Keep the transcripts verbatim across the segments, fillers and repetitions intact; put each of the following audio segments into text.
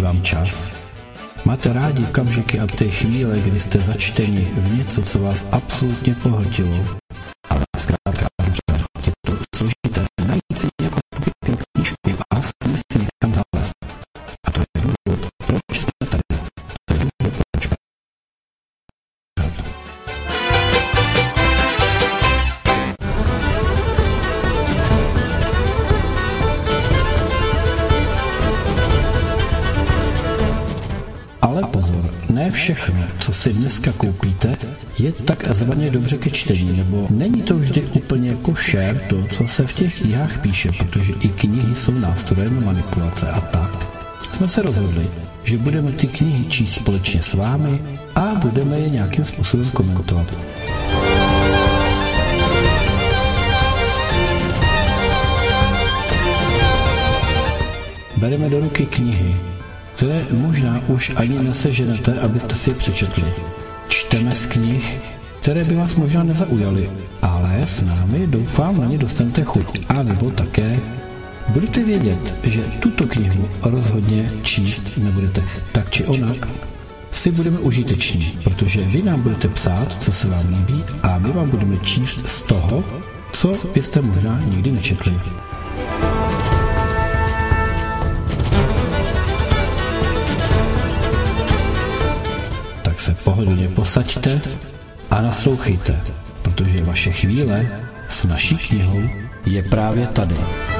chybí vám čas? Máte rádi okamžiky a ty chvíle, kdy jste začteni v něco, co vás absolutně pohltilo? Ale zkrátka je to složité najít si nějakou pěknou knížku a sami si někam zalézt. A to je důvod, proč jsme tady. To je důvod, proč jsme tady. Ale pozor, ne všechno, co si dneska koupíte, je takzvaně dobře ke čtení, nebo není to vždy úplně košer to, co se v těch knihách píše, protože i knihy jsou nástrojem manipulace a tak. Jsme se rozhodli, že budeme ty knihy číst společně s vámi a budeme je nějakým způsobem komentovat. Bereme do ruky knihy, které možná už ani neseženete, abyste si je přečetli. Čteme z knih, které by vás možná nezaujaly, ale s námi doufám na ně dostanete chuť. A nebo také budete vědět, že tuto knihu rozhodně číst nebudete. Tak či onak si budeme užiteční, protože vy nám budete psát, co se vám líbí, a my vám budeme číst z toho, co byste možná nikdy nečetli. Se pohodlně posaďte a naslouchejte, protože vaše chvíle s naší knihou je právě tady.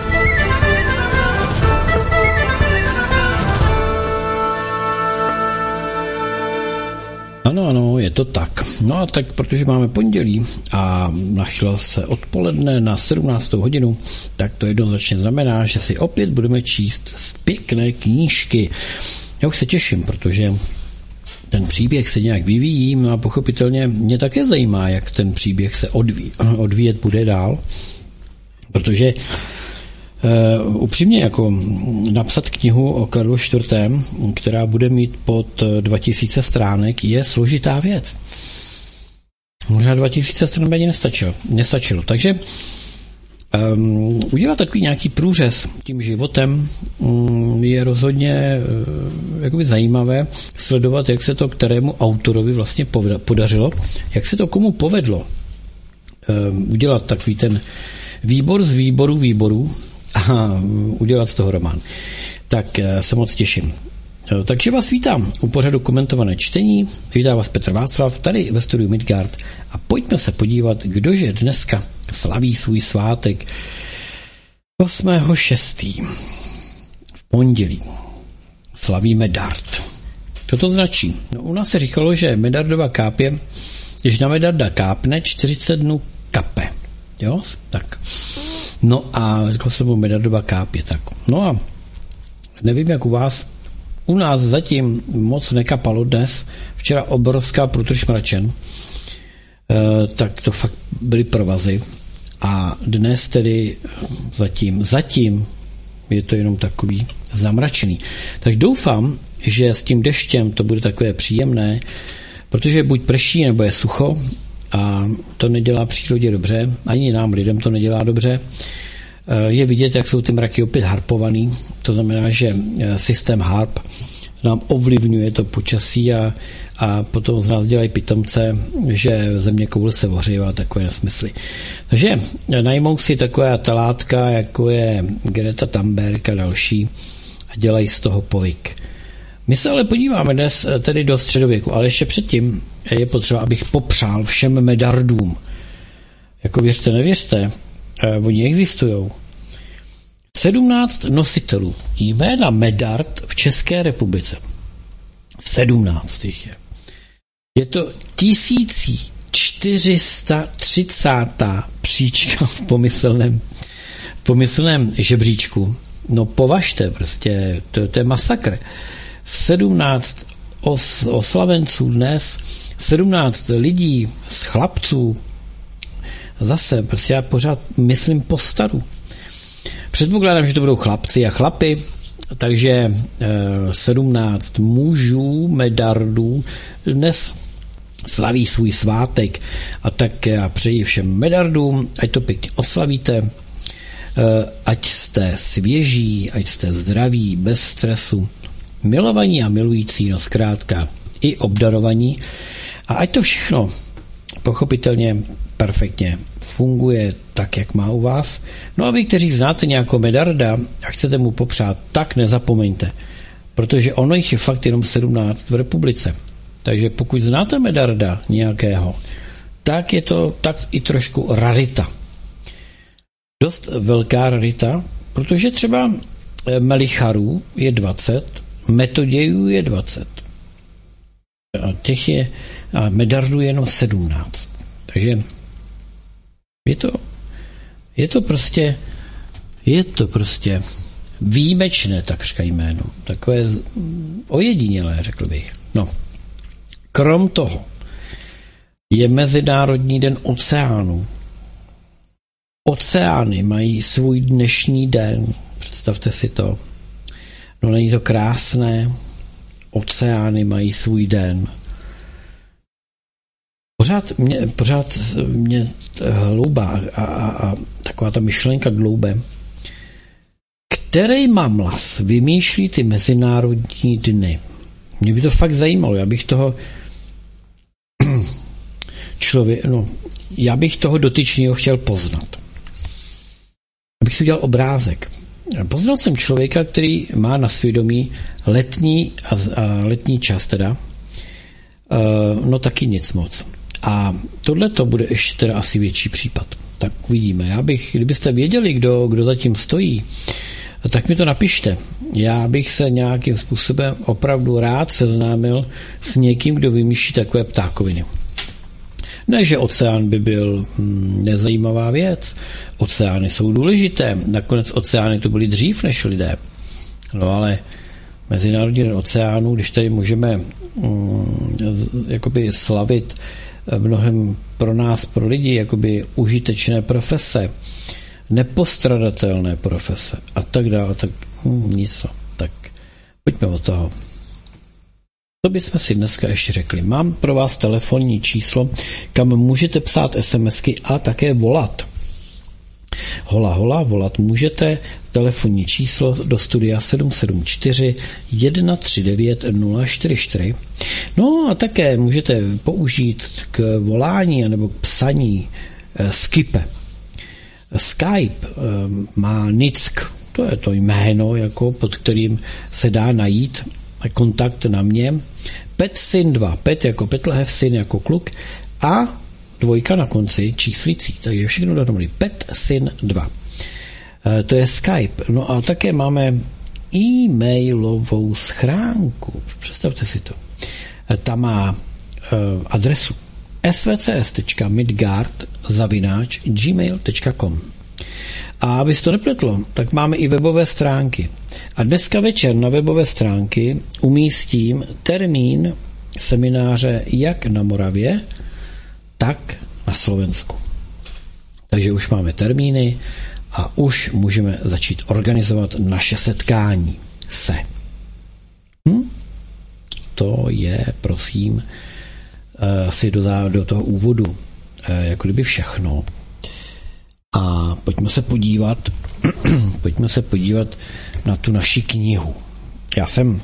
Ano, ano, je to tak. No a tak, protože máme pondělí a nachylo se odpoledne na sedmnáctou hodinu, tak to jednoznačně znamená, že si opět budeme číst z pěkné knížky. Já už se těším, protože ten příběh se nějak vyvíjí a pochopitelně mě také zajímá, jak ten příběh se odví, odvíjet bude dál, protože uh, upřímně jako napsat knihu o Karlu čtvrtém, která bude mít pod dva tisíce stránek, je složitá věc. Možná dva tisíce stran by ani nestačilo, nestačilo. Takže Um, udělat takový nějaký průřez tím životem um, je rozhodně uh, jakoby zajímavé sledovat, jak se to kterému autorovi vlastně podařilo, jak se to komu povedlo um, udělat takový ten výbor z výboru výborů a um, udělat z toho román. Tak uh, se moc těším. Uh, takže vás vítám u pořadu Komentované čtení. Vítá vás Petr Václav tady ve studiu Midgard a pojďme se podívat, kdože dneska slaví svůj svátek osmého šestého v pondělí. Slaví Medard. Co to značí? No, u nás se říkalo, že Medardova kápě, když na Medarda kápne, čtyřicet dnů kape. Jo? Tak. No a řekl jsem mu Medardova kápě. Tak. No a nevím, jak u vás, u nás zatím moc nekapalo dnes. Včera obrovská průtrž mračen. E, tak to fakt byly provazy. A dnes tedy zatím, zatím je to jenom takový zamračený. Tak doufám, že s tím deštěm to bude takové příjemné, protože buď prší, nebo je sucho a to nedělá přírodě dobře, ani nám lidem to nedělá dobře. Je vidět, jak jsou ty mraky opět harpovaný, to znamená, že systém harp nám ovlivňuje to počasí a, a potom z nás dělají pitomce, že země koule se ohřeje a takové nesmysly. Takže najmou si takové talátka, jako je Greta Thunberg a další a dělají z toho povyk. My se ale podíváme dnes tedy do středověku, ale ještě předtím je potřeba, abych popřál všem medardům. Jako věřte, nevěřte, oni existujou. sedmnáct nositelů jména Medard v České republice. sedmnáct jich je. Je to tisíc čtyři sta třicátá příčka v pomyslném, v pomyslném žebříčku. No považte, prostě, to, to je masakr. sedmnáct os, oslavenců dnes, sedmnáct lidí z chlapců. Zase, prostě já pořád myslím po staru. Předpokládám, že to budou chlapci a chlapy, takže e, sedmnáct mužů, medardů, dnes slaví svůj svátek a tak já přeji všem medardům, ať to pěkně oslavíte, e, ať jste svěží, ať jste zdraví, bez stresu milovaní a milující, no zkrátka i obdarovaní. A ať to všechno pochopitelně perfektně funguje tak, jak má u vás. No a vy, kteří znáte nějakého Medarda a chcete mu popřát, tak nezapomeňte, protože ono jich je fakt jenom sedmnáct v republice. Takže pokud znáte Medarda nějakého, tak je to tak i trošku rarita. Dost velká rarita, protože třeba Melicharů je dvacet, Metodějů je dvacet. A těch je, a Medardů je jenom sedmnáct. Takže je to, je to prostě, je to prostě výjimečné, takřka jméno. Takové ojedinělé, řekl bych. No. Krom toho je Mezinárodní den oceánu. Oceány mají svůj dnešní den. Představte si to. No není to krásné? Oceány mají svůj den. Pořád mě, pořád mě hloubá a, a, a taková ta myšlenka gloube. Který mamlas vymýšlí ty mezinárodní dny? Mě by to fakt zajímalo. Já bych toho člověk, no, já bych toho dotyčného chtěl poznat. Abych si udělal obrázek. Poznal jsem člověka, který má na svědomí letní a, a letní čas teda. Uh, no taky nic moc. A tohle to bude ještě teda asi větší případ. Tak uvidíme. Já bych, kdybyste věděli, kdo, kdo zatím stojí, tak mi to napište. Já bych se nějakým způsobem opravdu rád seznámil s někým, kdo vymýšlí takové ptákoviny. Ne, že oceán by byl hm, nezajímavá věc. Oceány jsou důležité. Nakonec oceány to byly dřív než lidé. No ale Mezinárodní den oceánů, když tady můžeme hm, jakoby slavit mnohem pro nás, pro lidi, jakoby užitečné profese, nepostradatelné profese a tak dále, tak hm, nic. No. Tak pojďme od toho. Co bychom si dneska ještě řekli? Mám pro vás telefonní číslo, kam můžete psát SMSky a také volat. Hola, hola, volat můžete. Telefonní číslo do studia sedm sedm čtyři jedna tři devět nula čtyři čtyři. No a také můžete použít k volání nebo k psaní eh, Skype. Skype eh, má Nick, to je to jméno, jako, pod kterým se dá najít kontakt na mě. Petsyn dva, Pet jako Petlehev, syn jako kluk a dvojka na konci číslicí, takže všechno dohromady. Petsyn dva. E, to je Skype. No a také máme e-mailovou schránku. Představte si to. E, ta má e, adresu svcs tečka midgard zavináč gmail tečka com. A aby se to nepletlo, tak máme i webové stránky. A dneska večer na webové stránky umístím termín semináře jak na Moravě, tak na Slovensku. Takže už máme termíny a už můžeme začít organizovat naše setkání se. Hm? To je, prosím, asi do, do toho úvodu jako kdyby všechno. A pojďme se podívat, pojďme se podívat na tu naši knihu. Já jsem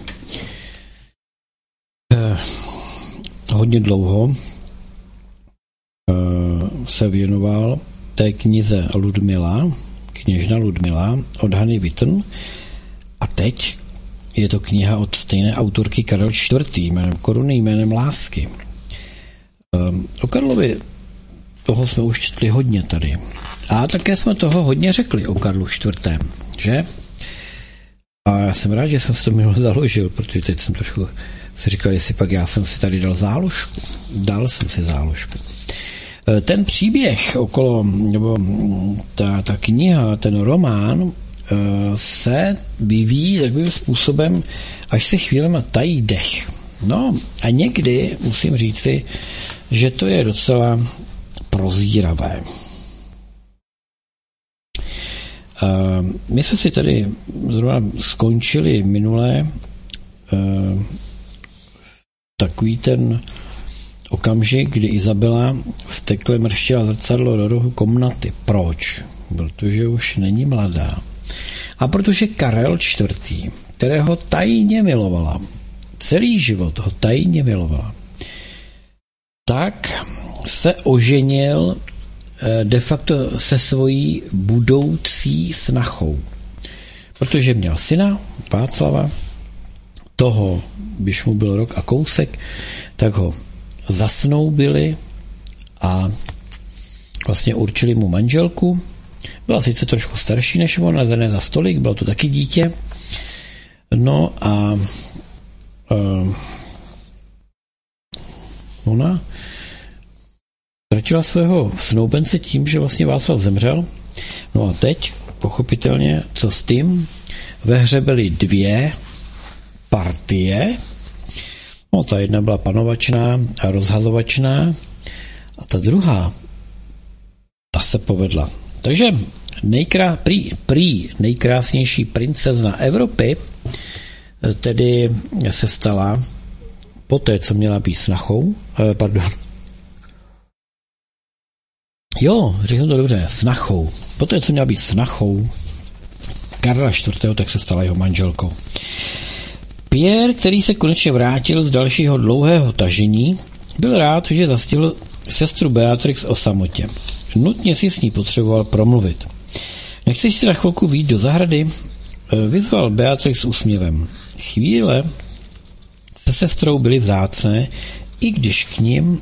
eh, hodně dlouho eh, se věnoval té knize Ludmila, kněžna Ludmila od Hany Witten a teď je to kniha od stejné autorky Karel čtvrtý. jménem Koruny, jménem lásky. Eh, o Karlovi toho jsme už četli hodně tady. A také jsme toho hodně řekli o Karlu čtvrtém, že? A já jsem rád, že jsem si to minule založil, protože teď jsem trošku si říkal, jestli pak já jsem si tady dal záložku. Dal jsem si záložku. Ten příběh okolo, nebo ta, ta kniha, ten román se vyvíjí takovým způsobem, až se chvílema tají dech. No a někdy musím říci, že to je docela prozíravé. Uh, my jsme si tady zrovna skončili minulé uh, takový ten okamžik, kdy Izabela vztekle mrštila zrcadlo do rohu komnaty. Proč? Protože už není mladá. A protože Karel čtvrtý kterého tajně milovala, celý život ho tajně milovala, tak se oženil de facto se svojí budoucí snachou. Protože měl syna, Václava, toho, když mu byl rok a kousek, tak ho zasnoubili a vlastně určili mu manželku. Byla sice trošku starší než on, ale ne za stolik, bylo to taky dítě. No a uh, ona ztratila svého snoubence tím, že vlastně Václav zemřel. No a teď, pochopitelně, co s tím? Ve hře byly dvě partie. No, ta jedna byla panovačná a rozhazovačná a ta druhá, ta se povedla. Takže nejkrá, prý, prý nejkrásnější princezna Evropy tedy se stala poté, co měla být snachou, eh, pardon, jo, řeknu to dobře, snachou. Poté, co měla být snachou Karla čtvrtého, tak se stala jeho manželkou. Pierre, který se konečně vrátil z dalšího dlouhého tažení, byl rád, že zastihl sestru Beatrix o samotě. Nutně si s ní potřeboval promluvit. Nechceš si na chvilku vyjít do zahrady? Vyzval Beatrix s úsměvem. Chvíle se sestrou byly vzácné, i když k ním...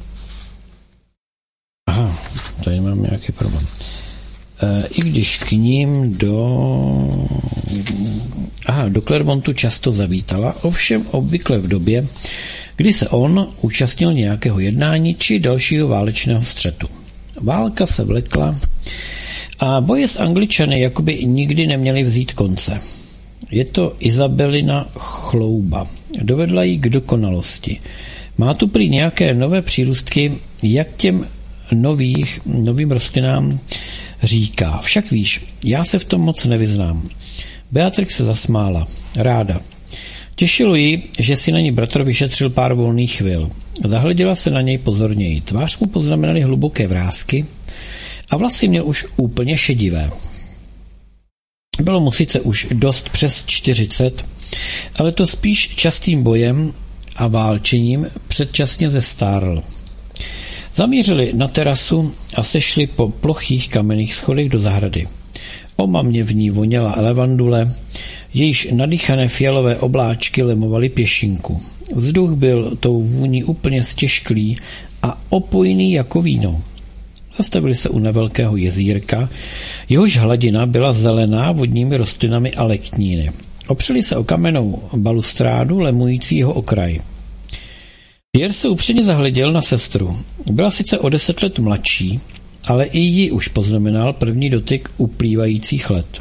Aha, tady mám nějaký problém. E, I když k ním do... Aha, do Clermontu často zavítala, ovšem obvykle v době, kdy se on účastnil nějakého jednání či dalšího válečného střetu. Válka se vlekla a boje s Angličany jakoby nikdy neměly vzít konce. Je to Izabelina chlouba. Dovedla ji k dokonalosti. Má tu prý nějaké nové přírůstky, jak těm nových, novým rostlinám říká. Však víš, já se v tom moc nevyznám. Beatrix se zasmála. Ráda. Těšilo ji, že si na ní bratr vyšetřil pár volných chvil. Zahleděla se na něj pozorněji. Tvář mu poznamenaly hluboké vrásky a vlasy měl už úplně šedivé. Bylo mu sice už dost přes čtyřicet, ale to spíš častým bojem a válčením předčasně zestárl. Zamířili na terasu a sešli po plochých kamenných schodech do zahrady. Omamně v ní voněla levandule, jejíž nadýchané fialové obláčky lemovaly pěšinku. Vzduch byl tou vůní úplně stěžklý a opojný jako víno. Zastavili se u nevelkého jezírka, jehož hladina byla zelená vodními rostlinami a lektníny. Opřeli se o kamennou balustrádu lemující jeho okraj. Pierre se upřeně zahleděl na sestru. Byla sice o deset let mladší, ale i ji už poznamenal první dotyk uplývajících let.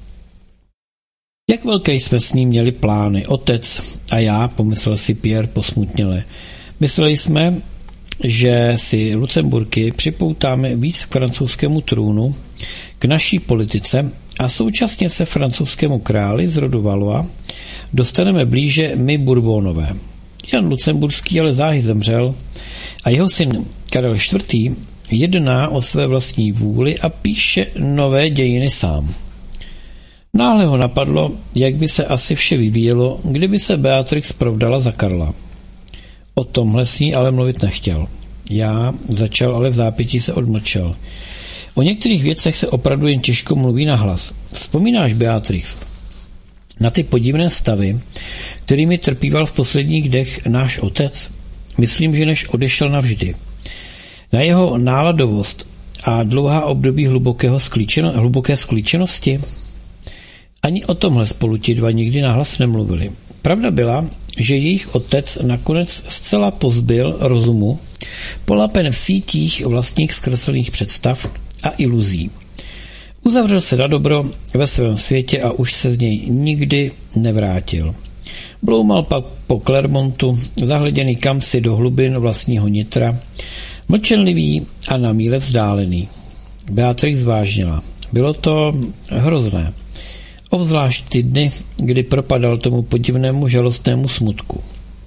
Jak velké jsme s ním měli plány, otec a já, pomyslel si Pierre posmutněle. Mysleli jsme, že si Lucemburky připoutáme víc k francouzskému trůnu, k naší politice a současně se francouzskému králi z rodu Valois dostaneme blíže my Bourbonové. Jan Lucemburský ale záhy zemřel a jeho syn Karel čtvrtý jedná o své vlastní vůli a píše nové dějiny sám. Náhle ho napadlo, jak by se asi vše vyvíjelo, kdyby se Beatrix provdala za Karla. O tomhle s ní ale mluvit nechtěl. Já začal, ale v zápětí se odmlčel. O některých věcech se opravdu jen těžko mluví nahlas. Vzpomínáš, Beatrix, na ty podivné stavy, kterými trpíval v posledních dnech náš otec? Myslím, že než odešel navždy. Na jeho náladovost a dlouhá období hlubokého sklíčeno, hluboké sklíčenosti? Ani o tomhle spolu ti dva nikdy nahlas nemluvili. Pravda byla, že jejich otec nakonec zcela pozbyl rozumu, polapen v sítích vlastních zkreslených představ a iluzí. Uzavřel se na dobro ve svém světě a už se z něj nikdy nevrátil. Bloumal pak po Clermontu, zahleděný kamsi do hlubin vlastního nitra, mlčenlivý a na míle vzdálený. Beatrix zvážnila. Bylo to hrozné. Obzvlášť ty dny, kdy propadal tomu podivnému žalostnému smutku.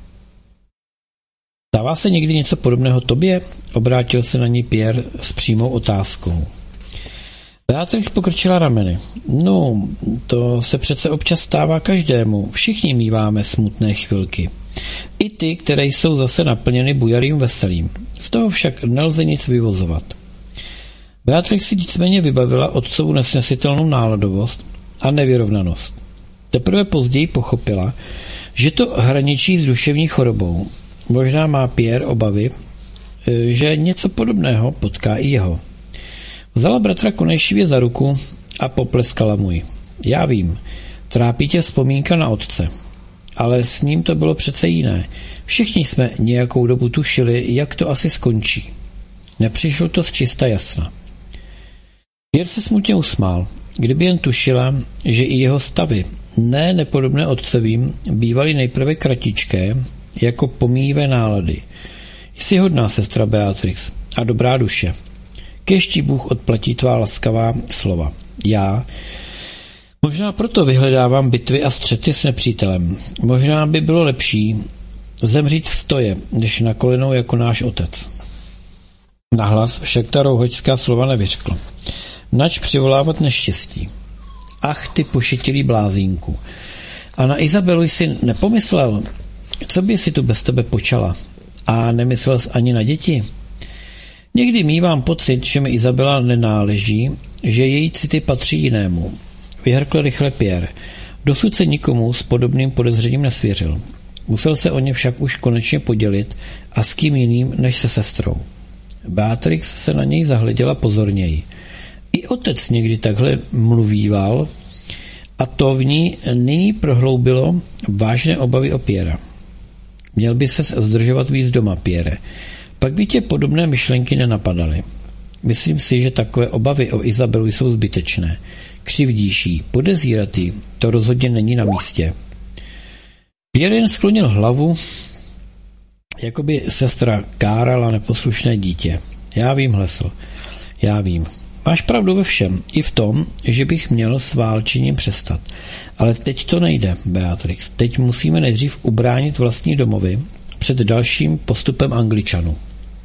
Stává se někdy něco podobného tobě? Obrátil se na ní Pierre s přímou otázkou. Beatrix pokrčila rameny. No, to se přece občas stává každému. Všichni míváme smutné chvilky. I ty, které jsou zase naplněny bujarým veselím. Z toho však nelze nic vyvozovat. Beatrix si nicméně vybavila otcovu nesnesitelnou náladovost a nevyrovnanost. Teprve později pochopila, že to hraničí s duševní chorobou. Možná má Pierre obavy, že něco podobného potká i jeho. Vzala bratra konečně za ruku a popleskala mu ji. Já vím, trápí tě vzpomínka na otce. Ale s ním to bylo přece jiné. Všichni jsme nějakou dobu tušili, jak to asi skončí. Nepřišlo to z čista jasna. Pierre se smutně usmál. Kdyby jen tušila, že i jeho stavy, ne nepodobné otcovým, bývaly nejprve kratičké, jako pomíjivé nálady. Jsi hodná sestra Beatrix a dobrá duše. Kéž ti Bůh odplatí tvá laskavá slova. Já možná proto vyhledávám bitvy a střety s nepřítelem. Možná by bylo lepší zemřít v stoje, než na kolenou jako náš otec. Nahlas však ta rouhočská slova nevyřkl. Nač přivolávat neštěstí. Ach, ty pošetilý blázínku. A na Izabelu jsi nepomyslel, co by si tu bez tebe počala? A nemyslel jsi ani na děti? Někdy mívám pocit, že mi Izabela nenáleží, že její city patří jinému. Vyhrkl rychle Pierre. Dosud se nikomu s podobným podezřením nesvěřil. Musel se o ně však už konečně podělit a s kým jiným než se sestrou. Beatrix se na něj zahleděla pozorněji. I otec někdy takhle mluvíval a to v ní nyní prohloubilo vážné obavy o Pierra. Měl by ses zdržovat víc doma, Pierre. Pak by tě podobné myšlenky nenapadaly. Myslím si, že takové obavy o Izabelu jsou zbytečné. Křivdíš jí, podezírat jí, to rozhodně není na místě. Pierre jen sklonil hlavu, jako by sestra kárala neposlušné dítě. Já vím, Hlesl, já vím. Máš pravdu ve všem, i v tom, že bych měl s válčením přestat. Ale teď to nejde, Beatrix. Teď musíme nejdřív ubránit vlastní domovy před dalším postupem Angličanů.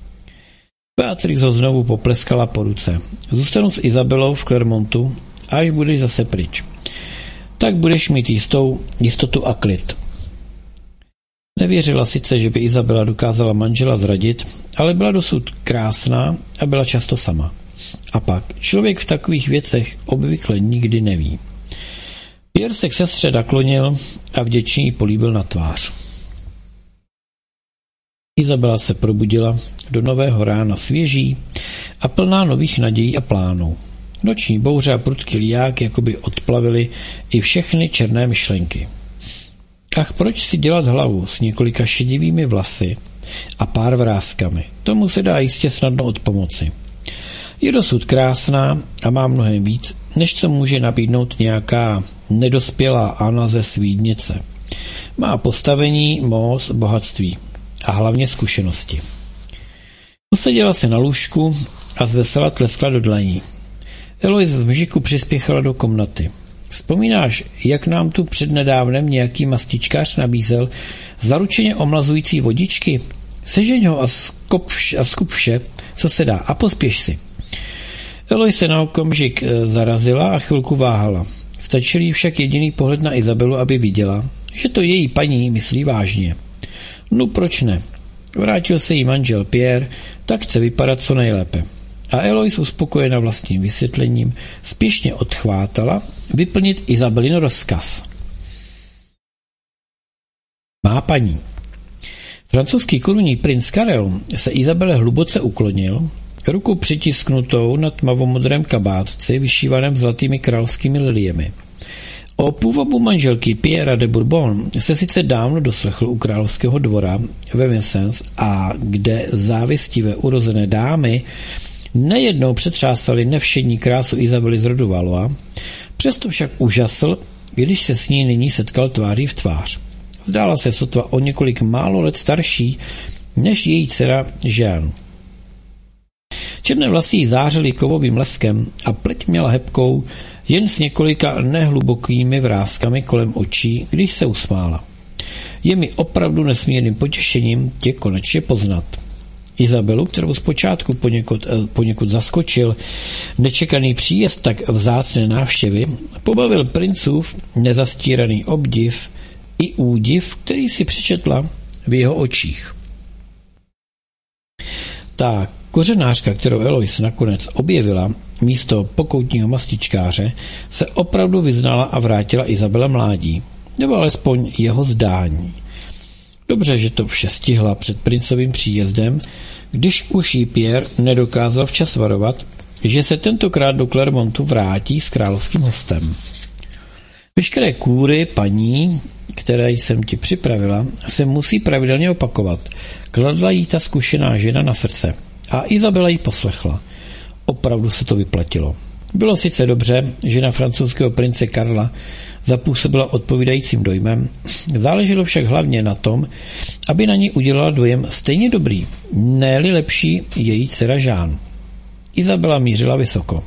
Beatrix ho znovu popleskala po ruce. Zůstanu s Izabelou v Clermontu, až budeš zase pryč. Tak budeš mít jistou jistotu a klid. Nevěřila sice, že by Izabela dokázala manžela zradit, ale byla dosud krásná a byla často sama. A pak člověk v takových věcech obvykle nikdy neví. Pierre se k sestře naklonil a vděčně jí políbil na tvář. Izabela se probudila do nového rána svěží a plná nových nadějí a plánů. Noční bouře a prudký liják jakoby odplavily i všechny černé myšlenky. Ach, proč si dělat hlavu s několika šedivými vlasy a pár vrázkami? Tomu se dá jistě snadno odpomoci. Je dosud krásná a má mnohem víc, než co může nabídnout nějaká nedospělá Anna ze Svídnice. Má postavení, moc, bohatství a hlavně zkušenosti. Useděla se na lůžku a zvesela tleskla do dlaní. Eloise v mžiku přispěchala do komnaty. Vzpomínáš, jak nám tu přednedávnem nějaký mastičkář nabízel zaručeně omlazující vodičky? Sežeň ho a skup, a skup vše, co se dá, a pospěš si. Eloise se na okamžik zarazila a chvilku váhala. Stačil jí však jediný pohled na Izabelu, aby viděla, že to její paní myslí vážně. No proč ne? Vrátil se jí manžel Pierre, tak chce vypadat co nejlépe. A Eloise, uspokojená vlastním vysvětlením, spěšně odchvátala vyplnit Izabelin rozkaz. Má paní. Francouzský korunní princ Karel se Izabele hluboce uklonil, ruku přitisknutou na tmavomodrém kabátci vyšívaném zlatými královskými liliemi. O původu manželky Pierre de Bourbon se sice dávno doslechl u královského dvora ve Vincennes, a kde závistivé urozené dámy nejednou přetřásali nevšední krásu Izabely z rodu Valois, přesto však úžasl, když se s ní nyní setkal tváří v tvář. Zdála se sotva o několik málo let starší než její dcera Jeanne. Černé vlasy jí zářily kovovým leskem a pleť měla hebkou jen s několika nehlubokými vrázkami kolem očí, když se usmála. Je mi opravdu nesmírným potěšením tě konečně poznat. Izabelu, kterou zpočátku poněkud, poněkud zaskočil nečekaný příjezd tak vzácné návštěvy, pobavil princův nezastíraný obdiv i údiv, který si přečetla v jeho očích. Ta kořenářka, kterou Eloise nakonec objevila místo pokoutního mastičkáře, se opravdu vyznala a vrátila Izabele mládí, nebo alespoň jeho zdání. Dobře, že to vše stihla před princovým příjezdem, když už jí Pierre nedokázal včas varovat, že se tentokrát do Clermontu vrátí s královským hostem. Veškeré kůry, paní, které jsem ti připravila, se musí pravidelně opakovat. Kladla jí ta zkušená žena na srdce a Izabela jí poslechla. Opravdu se to vyplatilo. Bylo sice dobře, že na francouzského prince Karla zapůsobila odpovídajícím dojmem, záleželo však hlavně na tom, aby na ní udělala dojem stejně dobrý, ne-li lepší její dcera Jeanne. Izabela mířila vysoko.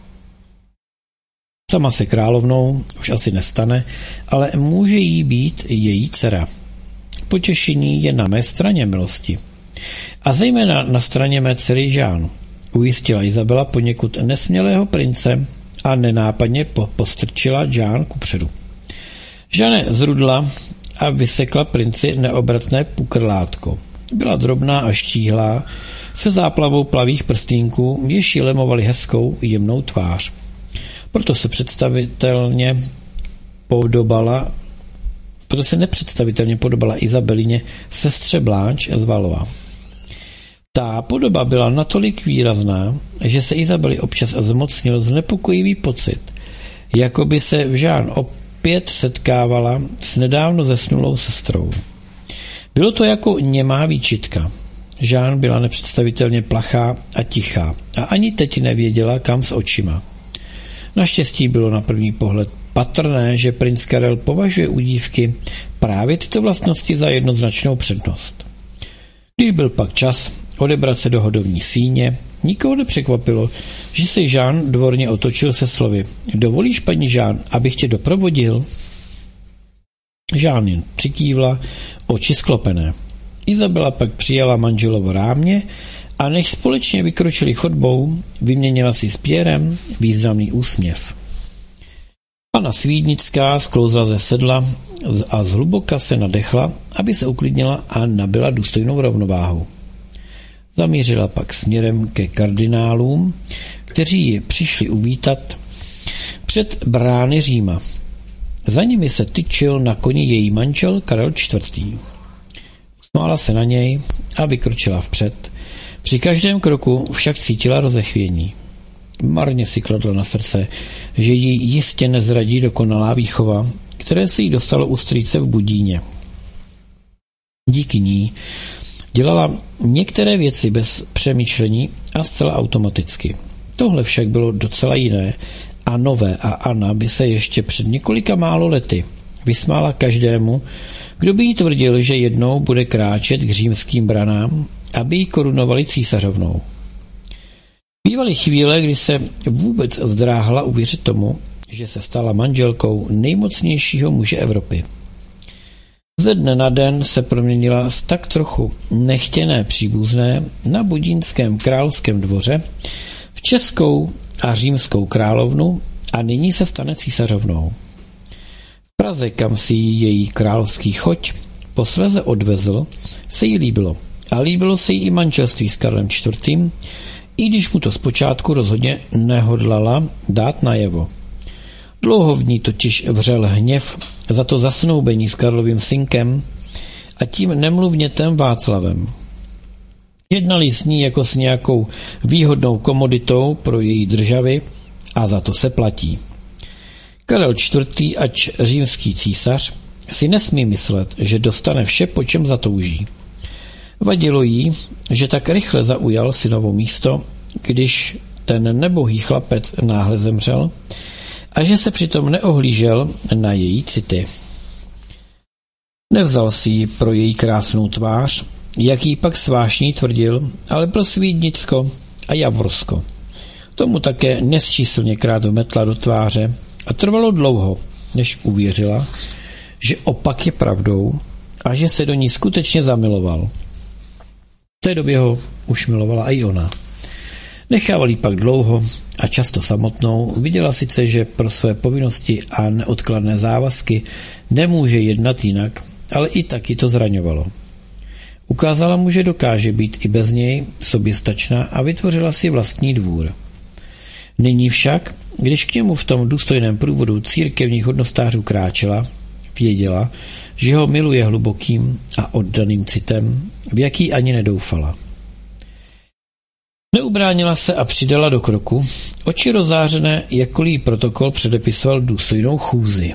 Sama se královnou už asi nestane, ale může jí být její dcera. Potěšení je na mé straně, milosti. A zejména na straně mé dcery Jeanne, ujistila Izabela poněkud nesmělého prince a nenápadně postrčila Jeanne kupředu. Jeanne zrudla a vysekla princi neobratné pukrlátko. Byla drobná a štíhlá, se záplavou plavých prstýnků, jež jí lemovaly hezkou, jemnou tvář. Proto se představitelně podobala, proto se nepředstavitelně podobala Izabelině sestře Blanche z Valois. Ta podoba byla natolik výrazná, že se Izabeli občas zmocnil znepokojivý pocit, jako by se Jeanne opět setkávala s nedávno zesnulou sestrou. Bylo to jako němá výčitka. Jeanne byla nepředstavitelně plachá a tichá a ani teď nevěděla, kam s očima. Naštěstí bylo na první pohled patrné, že princ Karel považuje u dívky právě tyto vlastnosti za jednoznačnou přednost. Když byl pak čas odebrat se do hodovní síně, nikoho nepřekvapilo, že se Jeanne dvorně otočil se slovy: Dovolíš, paní Jeanne, abych tě doprovodil? Jeanne jen přikývla, oči sklopené. Izabela pak přijala manželovo rámě a než společně vykročili chodbou, vyměnila si s Pierrem významný úsměv. Panna Svídnická sklouzla ze sedla a zhluboka se nadechla, aby se uklidnila a nabyla důstojnou rovnováhu. Zamířila pak směrem ke kardinálům, kteří ji přišli uvítat před brány Říma. Za nimi se tyčil na koni její manžel Karel čtvrtý. Usmála se na něj a vykročila vpřed. Při každém kroku však cítila rozechvění. Marně si kladla na srdce, že ji jistě nezradí dokonalá výchova, které se jí dostalo u strýce v Budíně. Díky ní dělala některé věci bez přemýšlení a zcela automaticky. Tohle však bylo docela jiné a nové a Anna by se ještě před několika málo lety vysmála každému, kdo by jí tvrdil, že jednou bude kráčet k římským branám, aby ji korunovali císařovnou. Bývaly chvíle, kdy se vůbec zdráhla uvěřit tomu, že se stala manželkou nejmocnějšího muže Evropy. Ze dne na den se proměnila z tak trochu nechtěné příbuzné na budínském královském dvoře v českou a římskou královnu a nyní se stane císařovnou. V Praze, kam si její královský choť posléze odvezl, se jí líbilo. A líbilo se jí i manželství s Karlem čtvrtým, i když mu to zpočátku rozhodně nehodlala dát najevo. Dlouho v ní totiž vřel hněv za to zasnoubení s Karlovým synkem a tím nemluvnětem Václavem. Jednali s ní jako s nějakou výhodnou komoditou pro její državy a za to se platí. Karel čtvrtý, ač římský císař, si nesmí myslet, že dostane vše, po čem zatouží. Vadilo jí, že tak rychle zaujal synovo místo, když ten nebohý chlapec náhle zemřel a že se přitom neohlížel na její city. Nevzal si ji pro její krásnou tvář, jak jí pak svášní tvrdil, ale pro Svídnicko a Javorsko. Tomu také nesčíslněkrát vmetla do tváře a trvalo dlouho, než uvěřila, že opak je pravdou a že se do ní skutečně zamiloval. té době ho už milovala i ona. Nechával jí pak dlouho a často samotnou, viděla sice, že pro své povinnosti a neodkladné závazky nemůže jednat jinak, ale i taky to zraňovalo. Ukázala mu, že dokáže být i bez něj soběstačná a vytvořila si vlastní dvůr. Nyní však, když k němu v tom důstojném průvodu církevních hodnostářů kráčela, věděla, že ho miluje hlubokým a oddaným citem, v jaký ani nedoufala. Neubránila se a přidala do kroku, oči rozářené, jakkoliv protokol předepisoval důstojnou chůzi.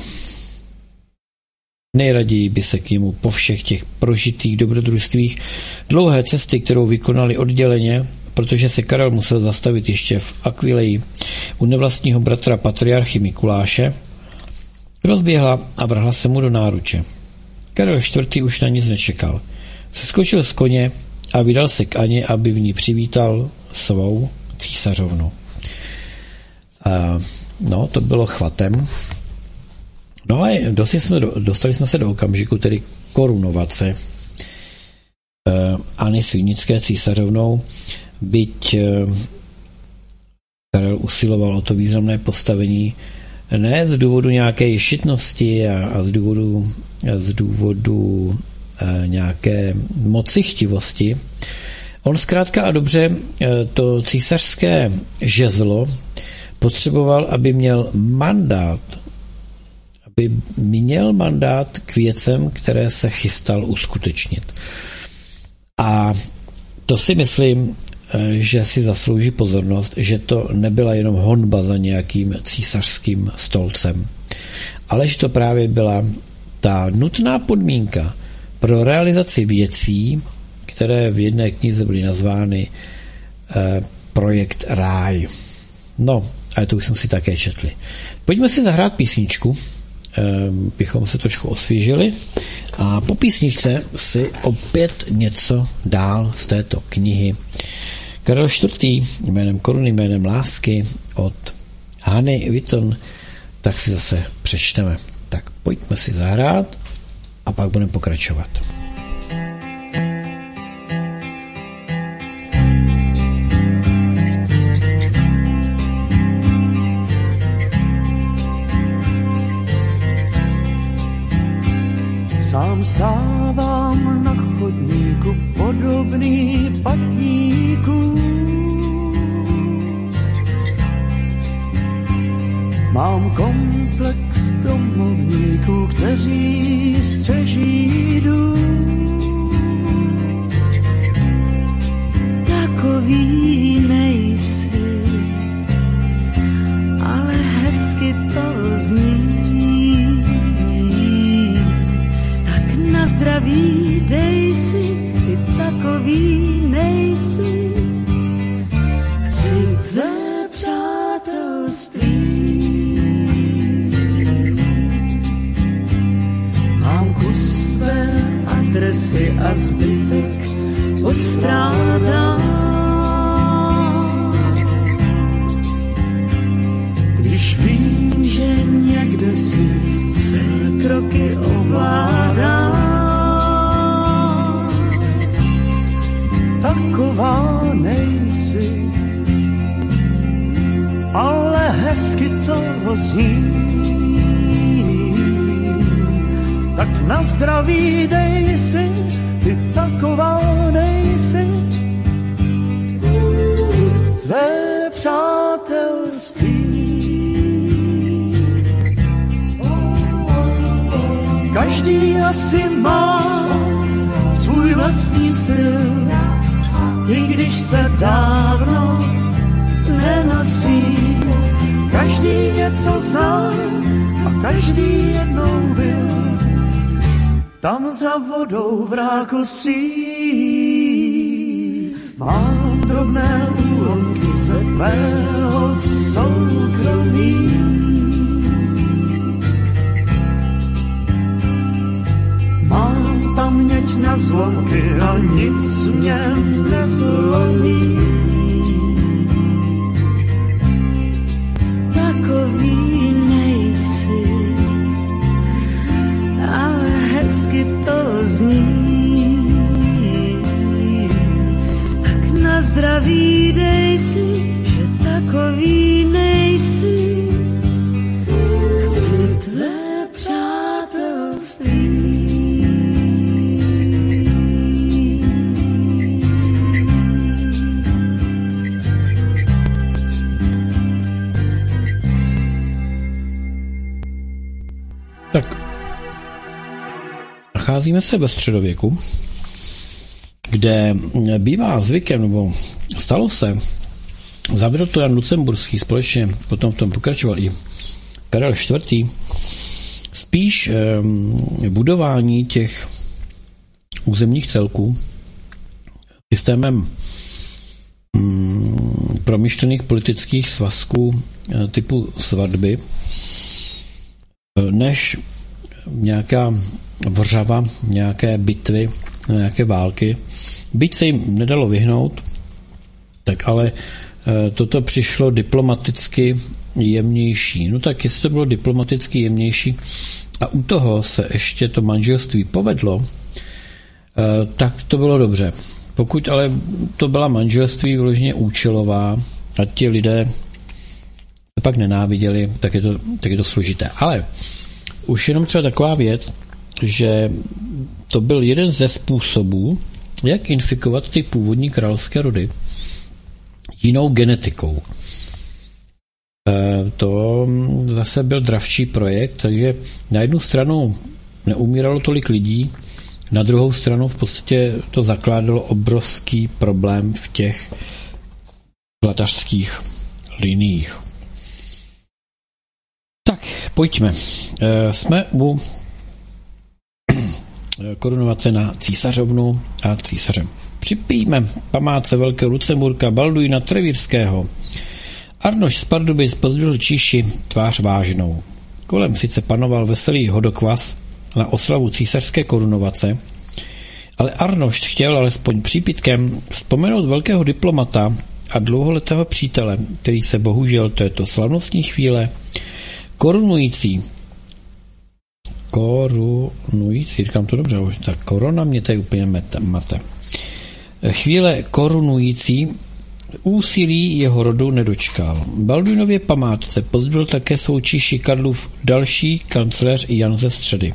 Nejraději by se k němu po všech těch prožitých dobrodružstvích dlouhé cesty, kterou vykonali odděleně, protože se Karel musel zastavit ještě v Aquileji u nevlastního bratra patriarchy Mikuláše, rozběhla a vrhla se mu do náruče. Karel čtvrtý už na nic nečekal. Seskočil z koně a vydal se k Aně, aby v ní přivítal svou císařovnu. A, no, to bylo chvatem. No ale jsme do, dostali jsme se do okamžiku, tedy korunovace uh, Anny Svídnické císařovnou, byť uh, Karel usiloval o to významné postavení ne z důvodu nějaké ješitnosti a, a z důvodu, a z důvodu uh, nějaké mocichtivosti. On zkrátka a dobře uh, to císařské žezlo potřeboval, aby měl mandát by měl mandát k věcem, které se chystal uskutečnit. A to si myslím, že si zaslouží pozornost, že to nebyla jenom honba za nějakým císařským stolcem, ale že to právě byla ta nutná podmínka pro realizaci věcí, které v jedné knize byly nazvány eh, Projekt Ráj. No, ale to už jsme si také četli. Pojďme si zahrát písničku, bychom se trošku osvěžili a po písničce si opět něco dál z této knihy Karel čtvrtý. jménem koruny, jménem lásky od Hany Witton, tak si zase přečteme. Tak pojďme si zahrát a pak budeme pokračovat. Sám stávám na chodníku podobný patníku. Mám komplex domovníků, kteří střeží dům. Takový nejsi, ale hezky to zní. Na zdraví dej si, ty takový nejsi. Chci tvé přátelství. Mám kus tvé adresy a zbytek postrádám. Když vím, že někde si své kroky ovládám, taková nejsi, ale hezky to zní. Tak na zdraví dej si, ty taková nejsi. Chci tvé přátelství. Každý asi má svůj vlastní styl, i když se dávno nenosí. Každý něco zná a každý jednou byl tam za vodou v rákosí. Mám drobné úlomky ze tvého soukromí. Mám paměť na zlomky a nic mě nezlomí. Takový nejsi, ale hezky to zní. nacházíme se ve středověku, kde bývá zvykem, nebo stalo se, zavedl to Jan Lucemburský, společně potom v tom pokračoval i Karel čtvrtý, spíš budování těch územních celků systémem promyšlených politických svazků typu svatby, než nějaká vřava, nějaké bitvy, nějaké války. Byť se jim nedalo vyhnout, tak ale toto přišlo diplomaticky jemnější. No tak jestli to bylo diplomaticky jemnější a u toho se ještě to manželství povedlo, tak to bylo dobře. Pokud ale to byla manželství vyloženě účelová a ti lidé se pak nenáviděli, tak je to, tak je to složité. Ale už jenom třeba taková věc, že to byl jeden ze způsobů, jak infikovat ty původní královské rody jinou genetikou. E, to zase byl dravčí projekt, takže na jednu stranu neumíralo tolik lidí, na druhou stranu v podstatě to zakládalo obrovský problém v těch vladařských liniích. Tak, pojďme. E, jsme u korunovace na císařovnu a císaře. Připijme památce velkého Lucemburka Balduina Trevírského. Arnošt z Pardubic pozdvihl číši tvář vážnou. Kolem sice panoval veselý hodokvas na oslavu císařské korunovace, ale Arnošt chtěl alespoň přípitkem vzpomenout velkého diplomata a dlouholetého přítele, který se bohužel této slavnostní chvíle korunující korunující, říkám to dobře, tak korona mě tady úplně mate. Chvíle korunující úsilí jeho rodu nedočkal. Balduinově památce pozdvihl také svou číši Karlův další kancléř Jan ze Středy.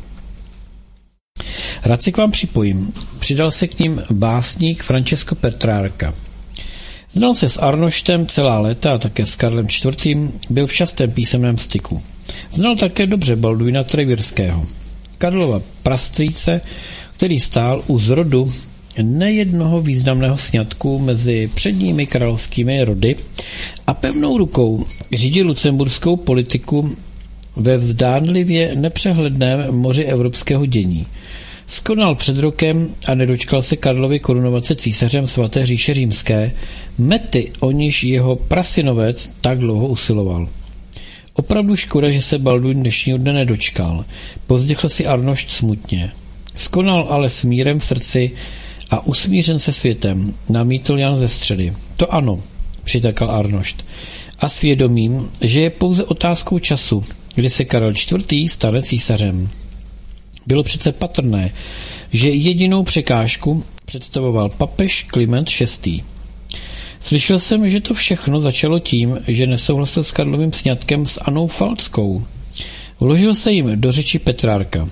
Rád se k vám připojím. Přidal se k ním básník Francesco Petrarca. Znal se s Arnoštem celá léta a také s Karlem čtvrtým. Byl v častém písemném styku. Znal také dobře Balduina Trevírského, Karlova prastrýce, který stál u zrodu nejednoho významného sňatku mezi předními královskými rody a pevnou rukou řídil lucemburskou politiku ve vzdánlivě nepřehledném moři evropského dění. Skonal před rokem a nedočkal se Karlovy korunovace císařem svaté říše římské, mety, o níž jeho prasynovec tak dlouho usiloval. Opravdu škoda, že se Balduin dnešního dne nedočkal. Povzdychl si Arnošt smutně. Skonal ale s mírem v srdci a usmířen se světem, namítl Jan ze Středy. To ano, přitakal Arnošt. A svědomím, že je pouze otázkou času, kdy se Karel čtvrtý stane císařem. Bylo přece patrné, že jedinou překážku představoval papež Kliment šestý. Slyšel jsem, že to všechno začalo tím, že nesouhlasil s Karlovým sňatkem s Annou Falckou. Vložil se jim do řeči Petrarka.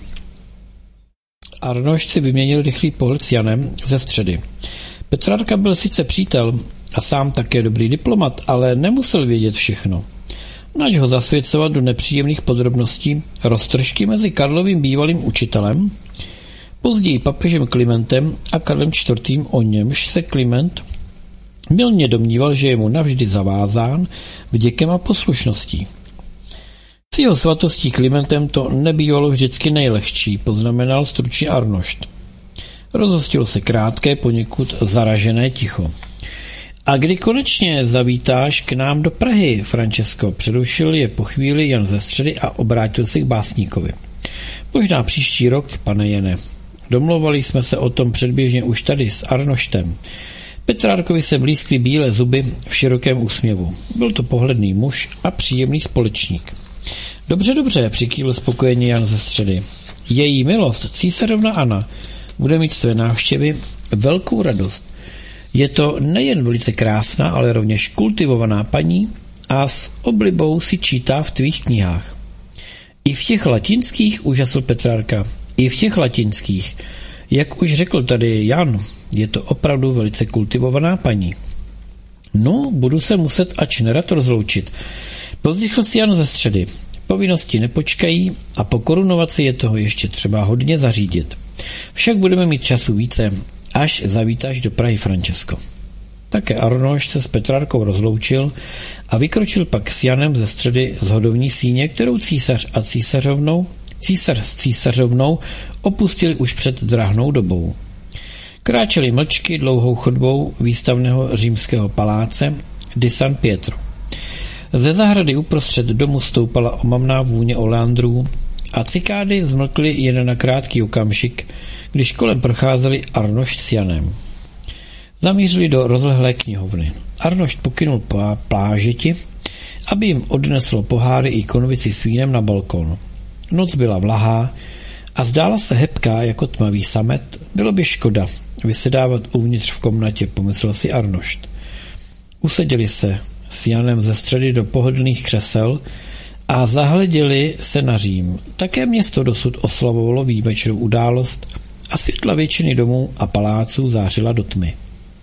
Arnošt si vyměnil rychlý pohled s Janem ze Středy. Petrarka byl sice přítel a sám také dobrý diplomat, ale nemusel vědět všechno. Nač ho zasvěcovat do nepříjemných podrobností roztržky mezi Karlovým bývalým učitelem, později papežem Klimentem a Karlem čtvrtým, o němž se Kliment mylně domníval, že je mu navždy zavázán vděkem a poslušností. S jeho svatostí Klimentem to nebývalo vždycky nejlehčí, poznamenal stručně Arnošt. Rozhostilo se krátké, poněkud zaražené ticho. A kdy konečně zavítáš k nám do Prahy, Francesco, přerušil je po chvíli Jan ze Středy a obrátil se k básníkovi. Možná příští rok, pane Jene. Domlouvali jsme se o tom předběžně už tady s Arnoštem. Petrárkovi se blízkly bílé zuby v širokém úsměvu. Byl to pohledný muž a příjemný společník. Dobře, dobře, přikývl spokojeně Jan ze Středy. Její milost, císařovna Anna, bude mít své návštěvy velkou radost. Je to nejen velice krásná, ale rovněž kultivovaná paní a s oblibou si čítá v tvých knihách. I v těch latinských, úžasl Petrarka, i v těch latinských. Jak už řekl tady Jan, je to opravdu velice kultivovaná paní. No, budu se muset ač nerad rozloučit. Povzdychl si Jan ze Středy. Povinnosti nepočkají a po korunovaci je toho ještě třeba hodně zařídit. Však budeme mít času více, až zavítáš do Prahy, Francesco. Také Arnošt se s Petrárkou rozloučil a vykročil pak s Janem ze středy z hodovní síně, kterou císař a císařovnou, císař s císařovnou opustili už před drahnou dobou. Kráčeli mlčky dlouhou chodbou výstavného římského paláce di San Pietro. Ze zahrady uprostřed domu stoupala omamná vůně oleandrů a cikády zmlkly jen na krátký okamžik, když kolem procházeli Arnošt s Janem. Zamířili do rozlehlé knihovny. Arnošt pokynul plážeti, aby jim odneslo poháry i konvici s vínem na balkon. Noc byla vlahá a zdála se hebká jako tmavý samet. Bylo by škoda vysedávat uvnitř v komnatě, pomyslel si Arnošt. Useděli se s Janem ze středy do pohodlných křesel a zahleděli se na Řím. Také město dosud oslavovalo výjimečnou událost a světla většiny domů a paláců zářila do tmy.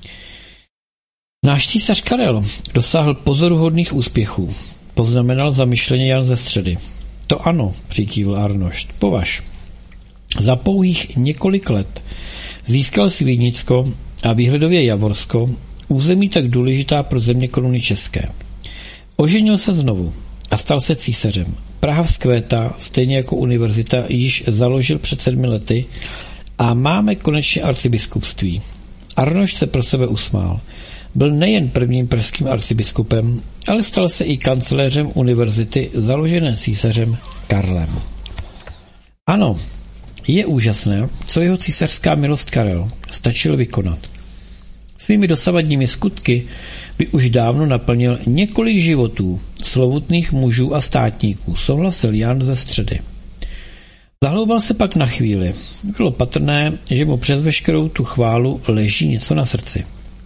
Náš císař Karel dosáhl pozoruhodných úspěchů, poznamenal zamyšleně Jan ze středy. To ano, přikývl Arnošt, považ. Za pouhých několik let získal si Vídnicko a výhledově Javorsko, území tak důležitá pro země koruny české. Oženil se znovu a stal se císařem. Praha vzkvétá, stejně jako univerzita, již založil před sedmi lety a máme konečně arcibiskupství. Arnošt se pro sebe usmál. Byl nejen prvním pražským arcibiskupem, ale stal se i kancléřem univerzity založené císařem Karlem. Ano, je úžasné, co jeho císařská milost Karel stačil vykonat. Svými dosavadními skutky by už dávno naplnil několik životů slovutných mužů a státníků, souhlasil Jan ze středy. Zahloubal se pak na chvíli. Bylo patrné, že mu přes veškerou tu chválu leží něco na srdci.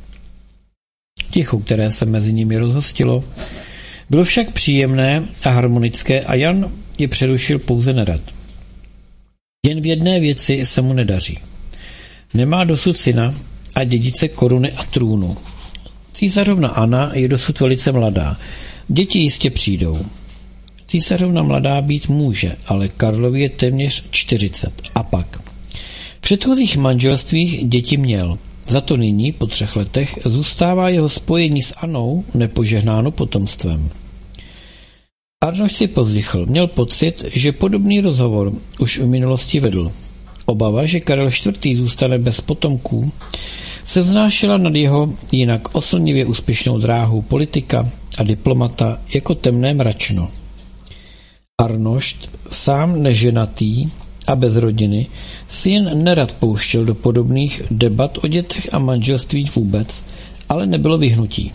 Ticho, které se mezi nimi rozhostilo, bylo však příjemné a harmonické a Jan je přerušil pouze nerad. Jen v jedné věci se mu nedaří. Nemá dosud syna a dědice koruny a trůnu. Císařovna Anna je dosud velice mladá. Děti jistě přijdou. Císařovna mladá být může, ale Karlovi je téměř čtyřicet. A pak. V předchozích manželstvích děti měl. Za to nyní, po třech letech, zůstává jeho spojení s Annou nepožehnáno potomstvem. Arnošt si povzdychl. Měl pocit, že podobný rozhovor už v minulosti vedl. Obava, že Karel čtvrtý zůstane bez potomků, se vznášela nad jeho jinak oslnivě úspěšnou dráhu politika a diplomata jako temné mračno. Arnošt, sám neženatý a bez rodiny, si jen nerad pouštěl do podobných debat o dětech a manželství vůbec, ale nebylo vyhnutí.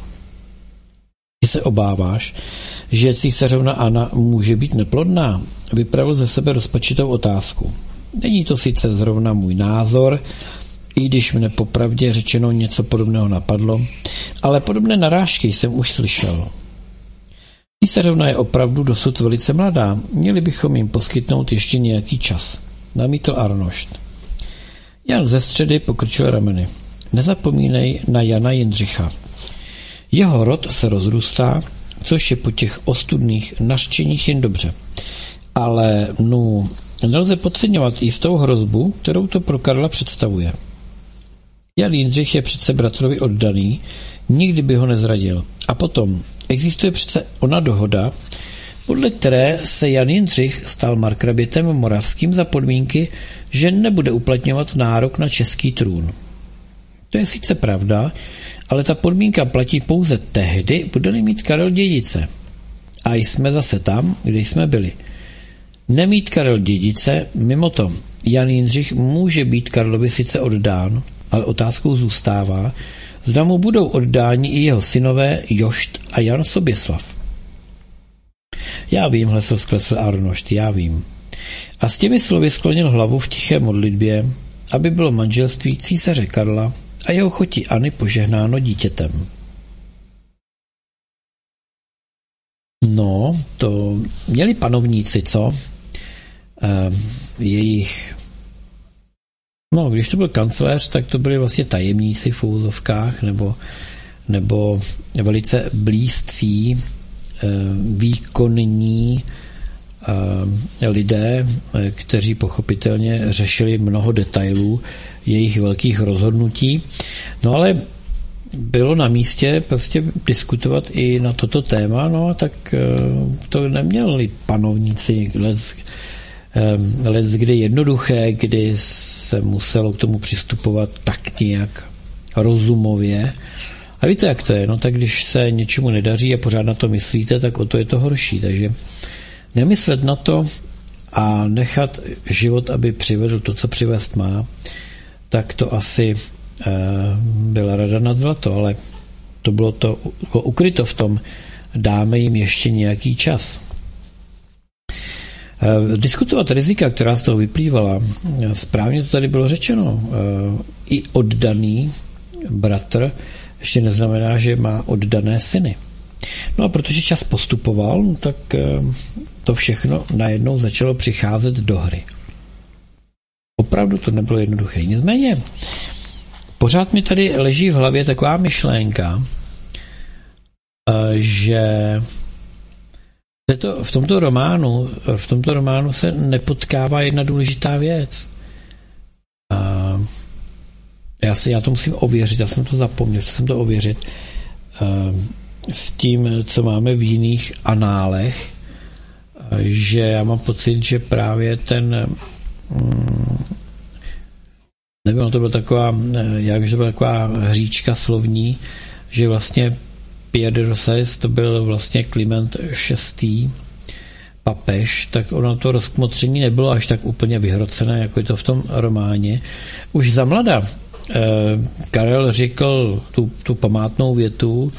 Ty se obáváš, že císařovna Anna může být neplodná? Vypravil ze sebe rozpačitou otázku. Není to sice zrovna můj názor, i když mne popravdě řečeno něco podobného napadlo, ale podobné narážky jsem už slyšel. Císařovna je opravdu dosud velice mladá, měli bychom jim poskytnout ještě nějaký čas, namítl Arnošt. Jan ze středy pokrčil rameny. Nezapomínej na Jana Jindřicha. Jeho rod se rozrůstá, což je po těch ostudných nařčeních jen dobře. Ale no, nelze podceňovat jistou hrozbu, kterou to pro Karla představuje. Jan Jindřich je přece bratrovi oddaný, nikdy by ho nezradil. A potom existuje přece ona dohoda, podle které se Jan Jindřich stal markrabětem moravským za podmínky, že nebude uplatňovat nárok na český trůn. To je sice pravda, ale ta podmínka platí pouze tehdy, bude-li mít Karel dědice. A jsme zase tam, kde jsme byli. Nemít Karel dědice, mimo to, Jan Jindřich může být Karlovi sice oddán, ale otázkou zůstává, zda mu budou oddáni i jeho synové Jošt a Jan Soběslav. Já vím, hlesl sklesl Arnošt, já vím. A s těmi slovy sklonil hlavu v tiché modlitbě, aby bylo manželství císaře Karla a jeho choti Anny požehnáno dítětem. No, to měli panovníci, co? E, jejich... No, když to byl kancléř, tak to byli vlastně tajemníci v úzovkách, nebo, nebo velice blízcí, e, výkonní, e, lidé, kteří pochopitelně řešili mnoho detailů jejich velkých rozhodnutí. No ale bylo na místě prostě diskutovat i na toto téma, no a tak to neměli panovníci les, les kdy jednoduché, kdy se muselo k tomu přistupovat tak nějak rozumově. A víte, jak to je? No tak když se něčemu nedaří a pořád na to myslíte, tak o to je to horší. Takže nemyslet na to a nechat život, aby přivedl to, co přivést má, tak to asi eh, byla rada nad zlato, ale to bylo to bylo ukryto v tom, dáme jim ještě nějaký čas. Eh, diskutovat rizika, která z toho vyplývala, správně to tady bylo řečeno, eh, i oddaný bratr ještě neznamená, že má oddané syny. No a protože čas postupoval, tak to všechno najednou začalo přicházet do hry. Opravdu to nebylo jednoduché. Nicméně pořád mi tady leží v hlavě taková myšlenka, že v tomto románu, v tomto románu se nepotkává jedna důležitá věc. Já, si, já to musím ověřit, já jsem to zapomněl, jsem to ověřit s tím, co máme v jiných análech, že já mám pocit, že právě ten nevím, to byla taková, já vím, že to byla taková hříčka slovní, že vlastně Pierre de Rosales to byl vlastně Kliment šestý papež, tak ono to rozkmotření nebylo až tak úplně vyhrocené, jako je to v tom románě. Už za mlada Karel řekl tu, tu památnou větu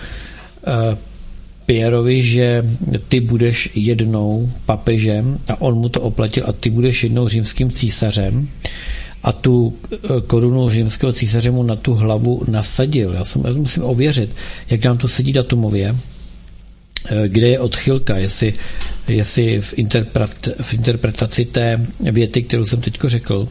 Pierrovi, že ty budeš jednou papežem a on mu to oplatil a ty budeš jednou římským císařem a tu korunu římského císaře mu na tu hlavu nasadil. Já, jsem, já musím ověřit, jak nám to sedí datumově, kde je odchylka, jestli, jestli v, interpret, v interpretaci té věty, kterou jsem teďko řekl,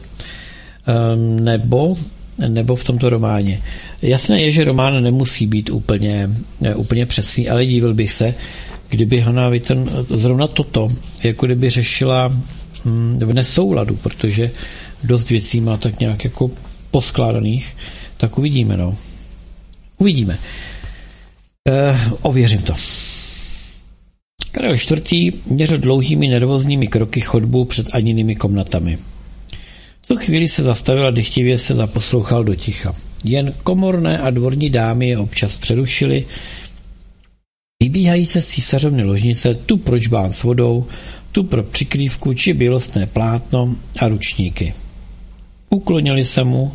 nebo nebo v tomto románě. Jasné je, že román nemusí být úplně, úplně přesný, ale divil bych se, kdyby Hannah Witton zrovna toto, jako kdyby řešila v nesouladu, protože dost věcí má tak nějak jako poskládaných, tak uvidíme, no. Uvidíme. E, ověřím to. Karel čtvrtý měřil dlouhými nervózními kroky chodbu před Aninými komnatami. V tu chvíli se zastavil a dychtivě se zaposlouchal do ticha. Jen komorné a dvorní dámy je občas přerušily, vybíhající z císařovny ložnice tu pro čbán s vodou, tu pro přikrývku či bělostné plátno a ručníky. Uklonili se mu,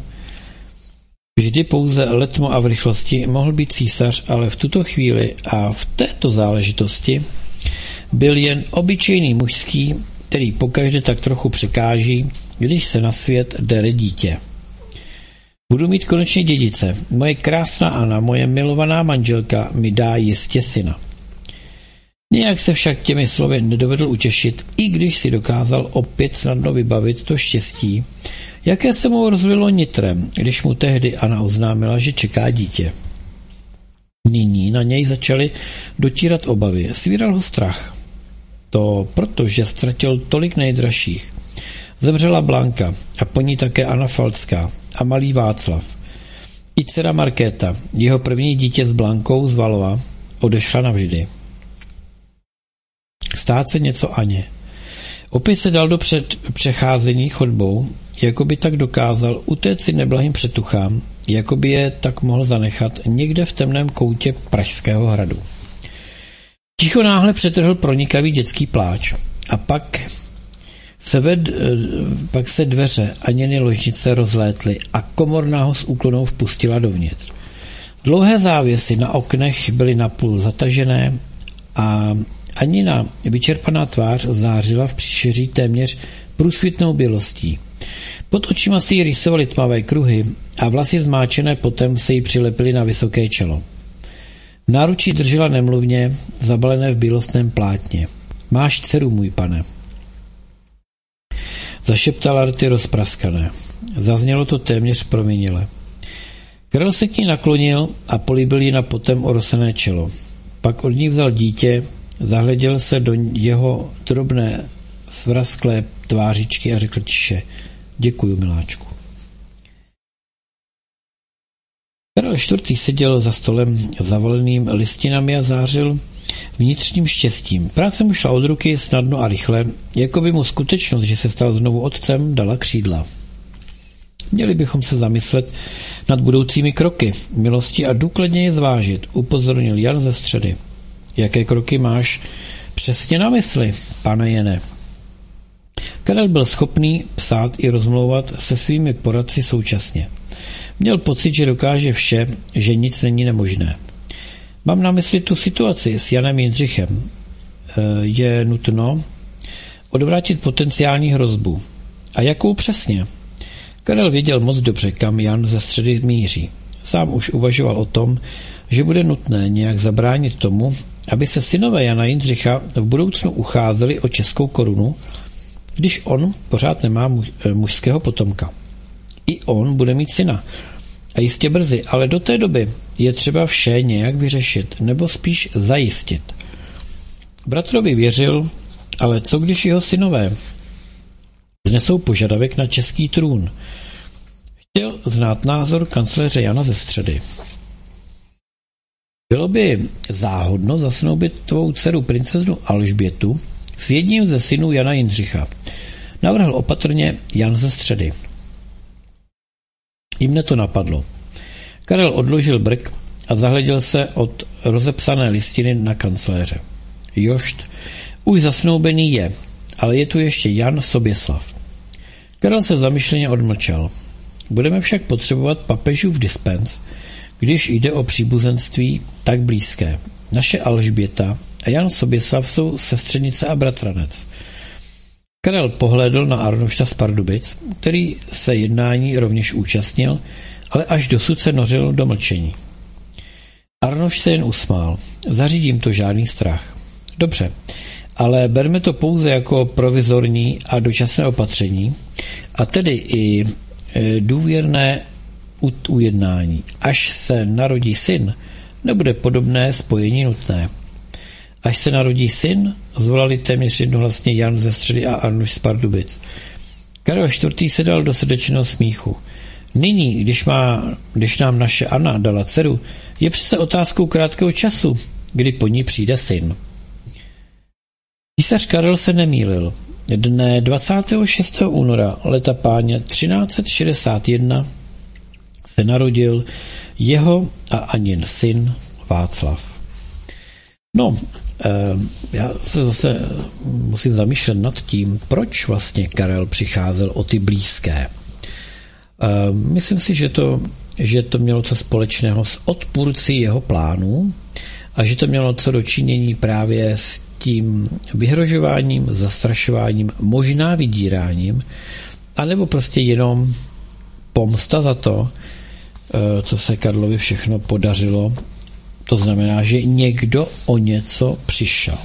vždy pouze letmo a v rychlosti mohl být císař, ale v tuto chvíli a v této záležitosti byl jen obyčejný mužský, který pokaždé tak trochu překáží, když se na svět dere dítě. Budu mít konečně dědice. Moje krásná Anna, moje milovaná manželka, mi dá jistě syna. Nějak se však těmi slovy nedovedl utěšit, i když si dokázal opět snadno vybavit to štěstí, jaké se mu rozvilo nitrem, když mu tehdy Anna oznámila, že čeká dítě. Nyní na něj začaly dotírat obavy. Svíral ho strach. To proto, že ztratil tolik nejdražších. Zemřela Blanka a po ní také Anna Falcká a malý Václav. I dcera Markéta, jeho první dítě s Blankou z Valova, odešla navždy. Stát se něco Aně. Opět se dal do před přecházení chodbou, jako by tak dokázal utéct si neblahým přetuchám, jako by je tak mohl zanechat někde v temném koutě Pražského hradu. Ticho náhle přetrhl pronikavý dětský pláč a pak se, ved, pak se dveře Aněny ložnice rozlétly a komorná ho s úklonou vpustila dovnitř. Dlouhé závěsy na oknech byly napůl zatažené a Anina vyčerpaná tvář zářila v příšeří téměř průsvitnou bělostí. Pod očima si jí rýsovaly tmavé kruhy a vlasy zmáčené potem se jí přilepily na vysoké čelo. V náručí držela nemluvně, zabalené v bílostném plátně. Máš dceru, můj pane. Zašeptala rty rozpraskané. Zaznělo to téměř prominile. Karel se k ní naklonil a políbil jí na potem orosené čelo. Pak od ní vzal dítě, zahleděl se do jeho drobné svrazklé tvářičky a řekl tiše: děkuju, miláčku. Karel čtvrtý seděl za stolem zavaleným listinami a zářil vnitřním štěstím. Práce mu šla od ruky snadno a rychle, jako by mu skutečnost, že se stal znovu otcem, dala křídla. Měli bychom se zamyslet nad budoucími kroky milosti a důkladně je zvážit, upozornil Jan ze Středy. Jaké kroky máš přesně na mysli, pane Jene? Karel byl schopný psát i rozmlouvat se svými poradci současně. Měl pocit, že dokáže vše, že nic není nemožné. Mám na mysli tu situaci s Janem Jindřichem. Je nutno odvrátit potenciální hrozbu. A jakou přesně? Karel věděl moc dobře, kam Jan ze Středy míří. Sám už uvažoval o tom, že bude nutné nějak zabránit tomu, aby se synové Jana Jindřicha v budoucnu ucházeli o českou korunu, když on pořád nemá mužského potomka. I on bude mít syna. A jistě brzy, ale do té doby je třeba vše nějak vyřešit, nebo spíš zajistit. Bratrovi věřil, ale co když jeho synové znesou požadavek na český trůn? Chtěl znát názor kancléře Jana ze Středy. Bylo by záhodno zasnoubit tvou dceru princeznu Alžbětu s jedním ze synů Jana Jindřicha. Navrhl opatrně Jan ze Středy. I mne to napadlo. Karel odložil brk a zahleděl se od rozepsané listiny na kancléře. Jošt, už zasnoubený je, ale je tu ještě Jan Soběslav. Karel se zamyšleně odmlčel. Budeme však potřebovat papežův dispens, když jde o příbuzenství tak blízké. Naše Alžběta a Jan Soběslav jsou sestřenice a bratranec. Karel pohlédl na Arnošta z Pardubic, který se jednání rovněž účastnil, ale až dosud se nořil do mlčení. Arnošt se jen usmál. Zařídím to, žádný strach. Dobře, ale berme to pouze jako provizorní a dočasné opatření, a tedy i e, důvěrné ujednání. Až se narodí syn, nebude podobné spojení nutné. Až se narodí syn, zvolali téměř jednohlasně Jan ze Středy a Arnošt z Pardubic. Karel čtvrtý se dal do srdečného smíchu. Nyní, když, má, když nám naše Anna dala dceru, je přece otázkou krátkého času, kdy po ní přijde syn. Císař Karel se nemýlil. Dne dvacátého šestého února leta páně třináct set šedesát jedna se narodil jeho a Anin syn Václav. No, eh, já se zase musím zamýšlet nad tím, proč vlastně Karel přicházel o ty blízké. Eh, myslím si, že to, že to mělo co společného s odpůrci jeho plánů a že to mělo co dočinění právě s tím vyhrožováním, zastrašováním, možná vydíráním, anebo prostě jenom pomsta za to, co se Karlovi všechno podařilo. To znamená, že někdo o něco přišel.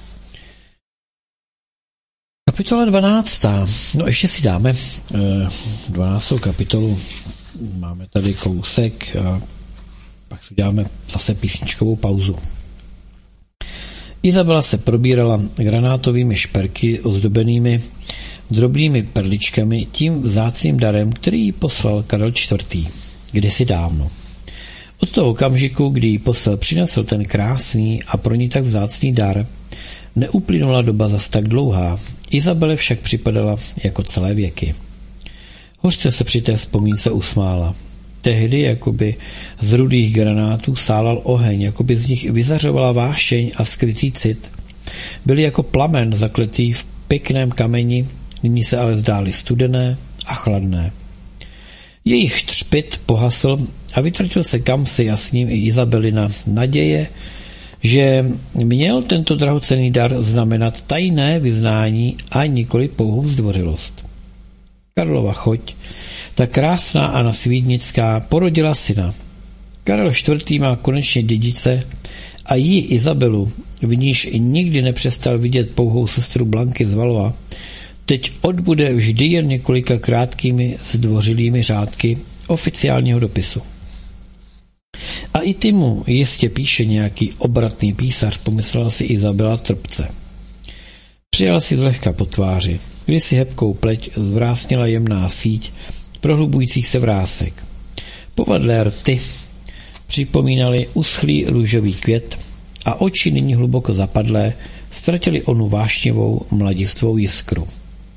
Kapitola dvanáctá. No ještě si dáme dvanáctou kapitolu. Máme tady kousek a pak si dáme zase písničkovou pauzu. Izabela se probírala granátovými šperky ozdobenými drobnými perličkami tím vzácným darem, který jí poslal Karel čtvrtý. Kdysi dávno. Od toho okamžiku, kdy jí posel přinesl ten krásný a pro ní tak vzácný dar, neuplynula doba zas tak dlouhá. Izabele však připadala jako celé věky. Hořce se při té vzpomínce usmála. Tehdy jakoby z rudých granátů sálal oheň, jakoby z nich vyzařovala vášeň a skrytý cit. Byly jako plamen zakletý v pěkném kameni, nyní se ale zdály studené a chladné. Jejich třpyt pohasl a vytratil se kamsi a s ním i Izabelina naděje, že měl tento drahocenný dar znamenat tajné vyznání a nikoli pouhou zdvořilost. Karlova choť, ta krásná a nasvídnická, porodila syna. Karel čtvrtý má konečně dědice a jí Izabelu, v níž nikdy nepřestal vidět pouhou sestru Blanky z Valois, teď odbude vždy jen několika krátkými zdvořilými řádky oficiálního dopisu. A i ty mu jistě píše nějaký obratný písař, pomyslela si Izabela trpce. Přijal si zlehka po tváři, kdy si hebkou pleť zvrásnila jemná síť prohlubujících se vrásek. Povadlé rty připomínaly uschlý růžový květ a oči nyní hluboko zapadlé ztratily onu vášnivou mladistvou jiskru.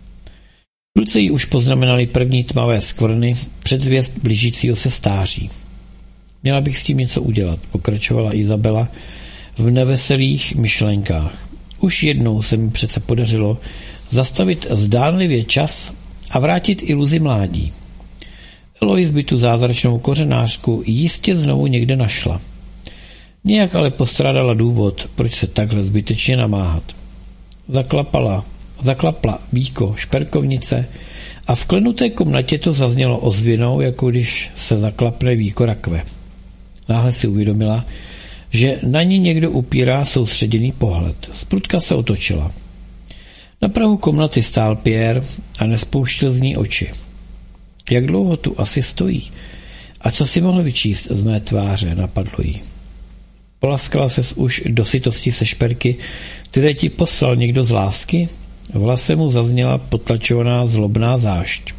Ruce jí už poznamenaly první tmavé skvrny, předzvěst blížícího se stáří. Měla bych s tím něco udělat, pokračovala Izabela v neveselých myšlenkách. Už jednou se mi přece podařilo zastavit zdánlivě čas a vrátit iluzi mládí. Eloise by tu zázračnou kořenářku jistě znovu někde našla. Nějak ale postrádala důvod, proč se takhle zbytečně namáhat. Zaklapala, zaklapla víko šperkovnice a v klenuté komnatě to zaznělo ozvěnou, jako když se zaklapne víko rakve. Náhle si uvědomila, že na ní někdo upírá soustředěný pohled. Zprudka se otočila. Na prahu komnaty stál Pierre a nespouštěl z ní oči. Jak dlouho tu asi stojí? A co si mohl vyčíst z mé tváře, napadlo jí. Polaskala ses už do sytosti se šperky, které ti poslal někdo z lásky? V hlase mu zazněla potlačovaná zlobná zášť.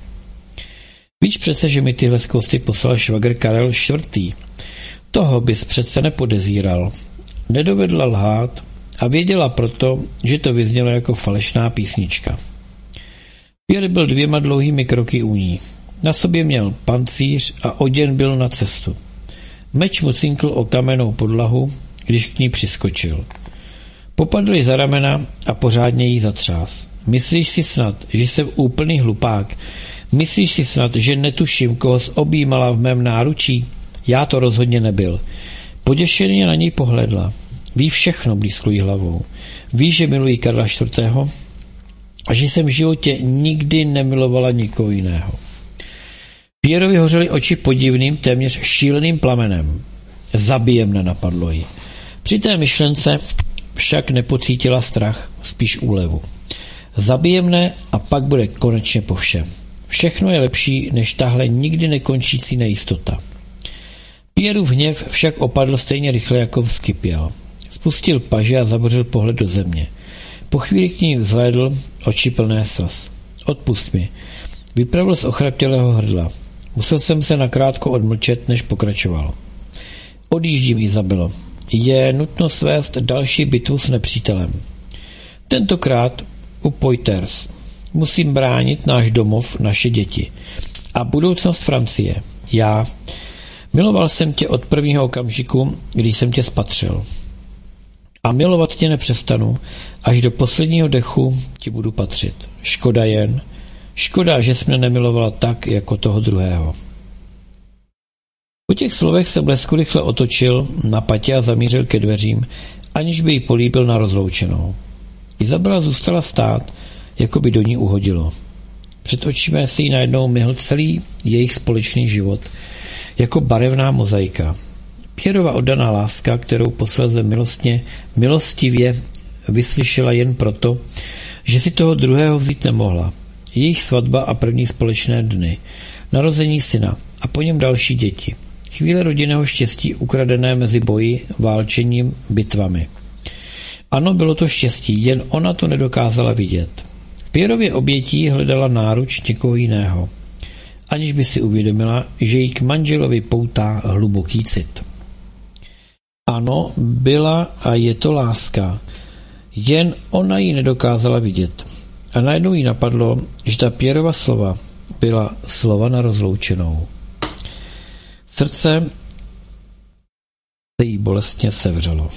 Víš přece, že mi tyhle skvosty poslal švagr Karel čtvrtý. Toho bys přece nepodezíral. Nedovedla lhát a věděla proto, že to vyznělo jako falešná písnička. Pierre byl dvěma dlouhými kroky u ní. Na sobě měl pancíř a oděn byl na cestu. Meč mu cinkl o kamennou podlahu, když k ní přiskočil. Popadl jí za ramena a pořádně jí zatřás. Myslíš si snad, že jsem úplný hlupák? Myslíš si snad, že netuším, koho objímala v mém náručí? Já to rozhodně nebyl. Poděšeně na něj pohledla. Ví všechno, blízklo jí hlavou. Ví, že miluji Karla čtvrtého a že jsem v životě nikdy nemilovala nikoho jiného. Pierrovi hořely oči podivným, téměř šíleným plamenem. Zabijem mne, napadlo jí. Při té myšlence však nepocítila strach, spíš úlevu. Zabijem mne a pak bude konečně po všem. Všechno je lepší, než tahle nikdy nekončící nejistota. Pierrův hněv však opadl stejně rychle, jako vzkypěl. Spustil paže a zabořil pohled do země. Po chvíli k ní vzhlédl, oči plné slz. Odpust mi. Vypravil z ochraptělého hrdla. Musel jsem se nakrátko odmlčet, než pokračoval. Odjíždím, Izabelo. Je nutno svést další bitvu s nepřítelem. Tentokrát u Poitiers. Musím bránit náš domov, naše děti. A budoucnost Francie. Já. Miloval jsem tě od prvního okamžiku, když jsem tě spatřil. A milovat tě nepřestanu, až do posledního dechu ti budu patřit. Škoda jen, škoda, že jsi mě nemilovala tak, jako toho druhého. Po těch slovech se blesku rychle otočil na patě a zamířil ke dveřím, aniž by jí políbil na rozloučenou. Izabela zůstala stát, jako by do ní uhodilo. Před očima si jí najednou myhl celý jejich společný život, jako barevná mozaika. Pierrova oddaná láska, kterou posléze milostně, milostivě vyslyšela jen proto, že si toho druhého vzít nemohla. Jejich svatba a první společné dny, narození syna a po něm další děti. Chvíle rodinného štěstí ukradené mezi boji, válčením, bitvami. Ano, bylo to štěstí, jen ona to nedokázala vidět. V Pierrově obětí hledala náruč někoho jiného, aniž by si uvědomila, že jí k manželovi poutá hluboký cit. Ano, byla a je to láska, jen ona ji nedokázala vidět. A najednou jí napadlo, že ta Pierrova slova byla slova na rozloučenou. Srdce se jí bolestně sevřelo.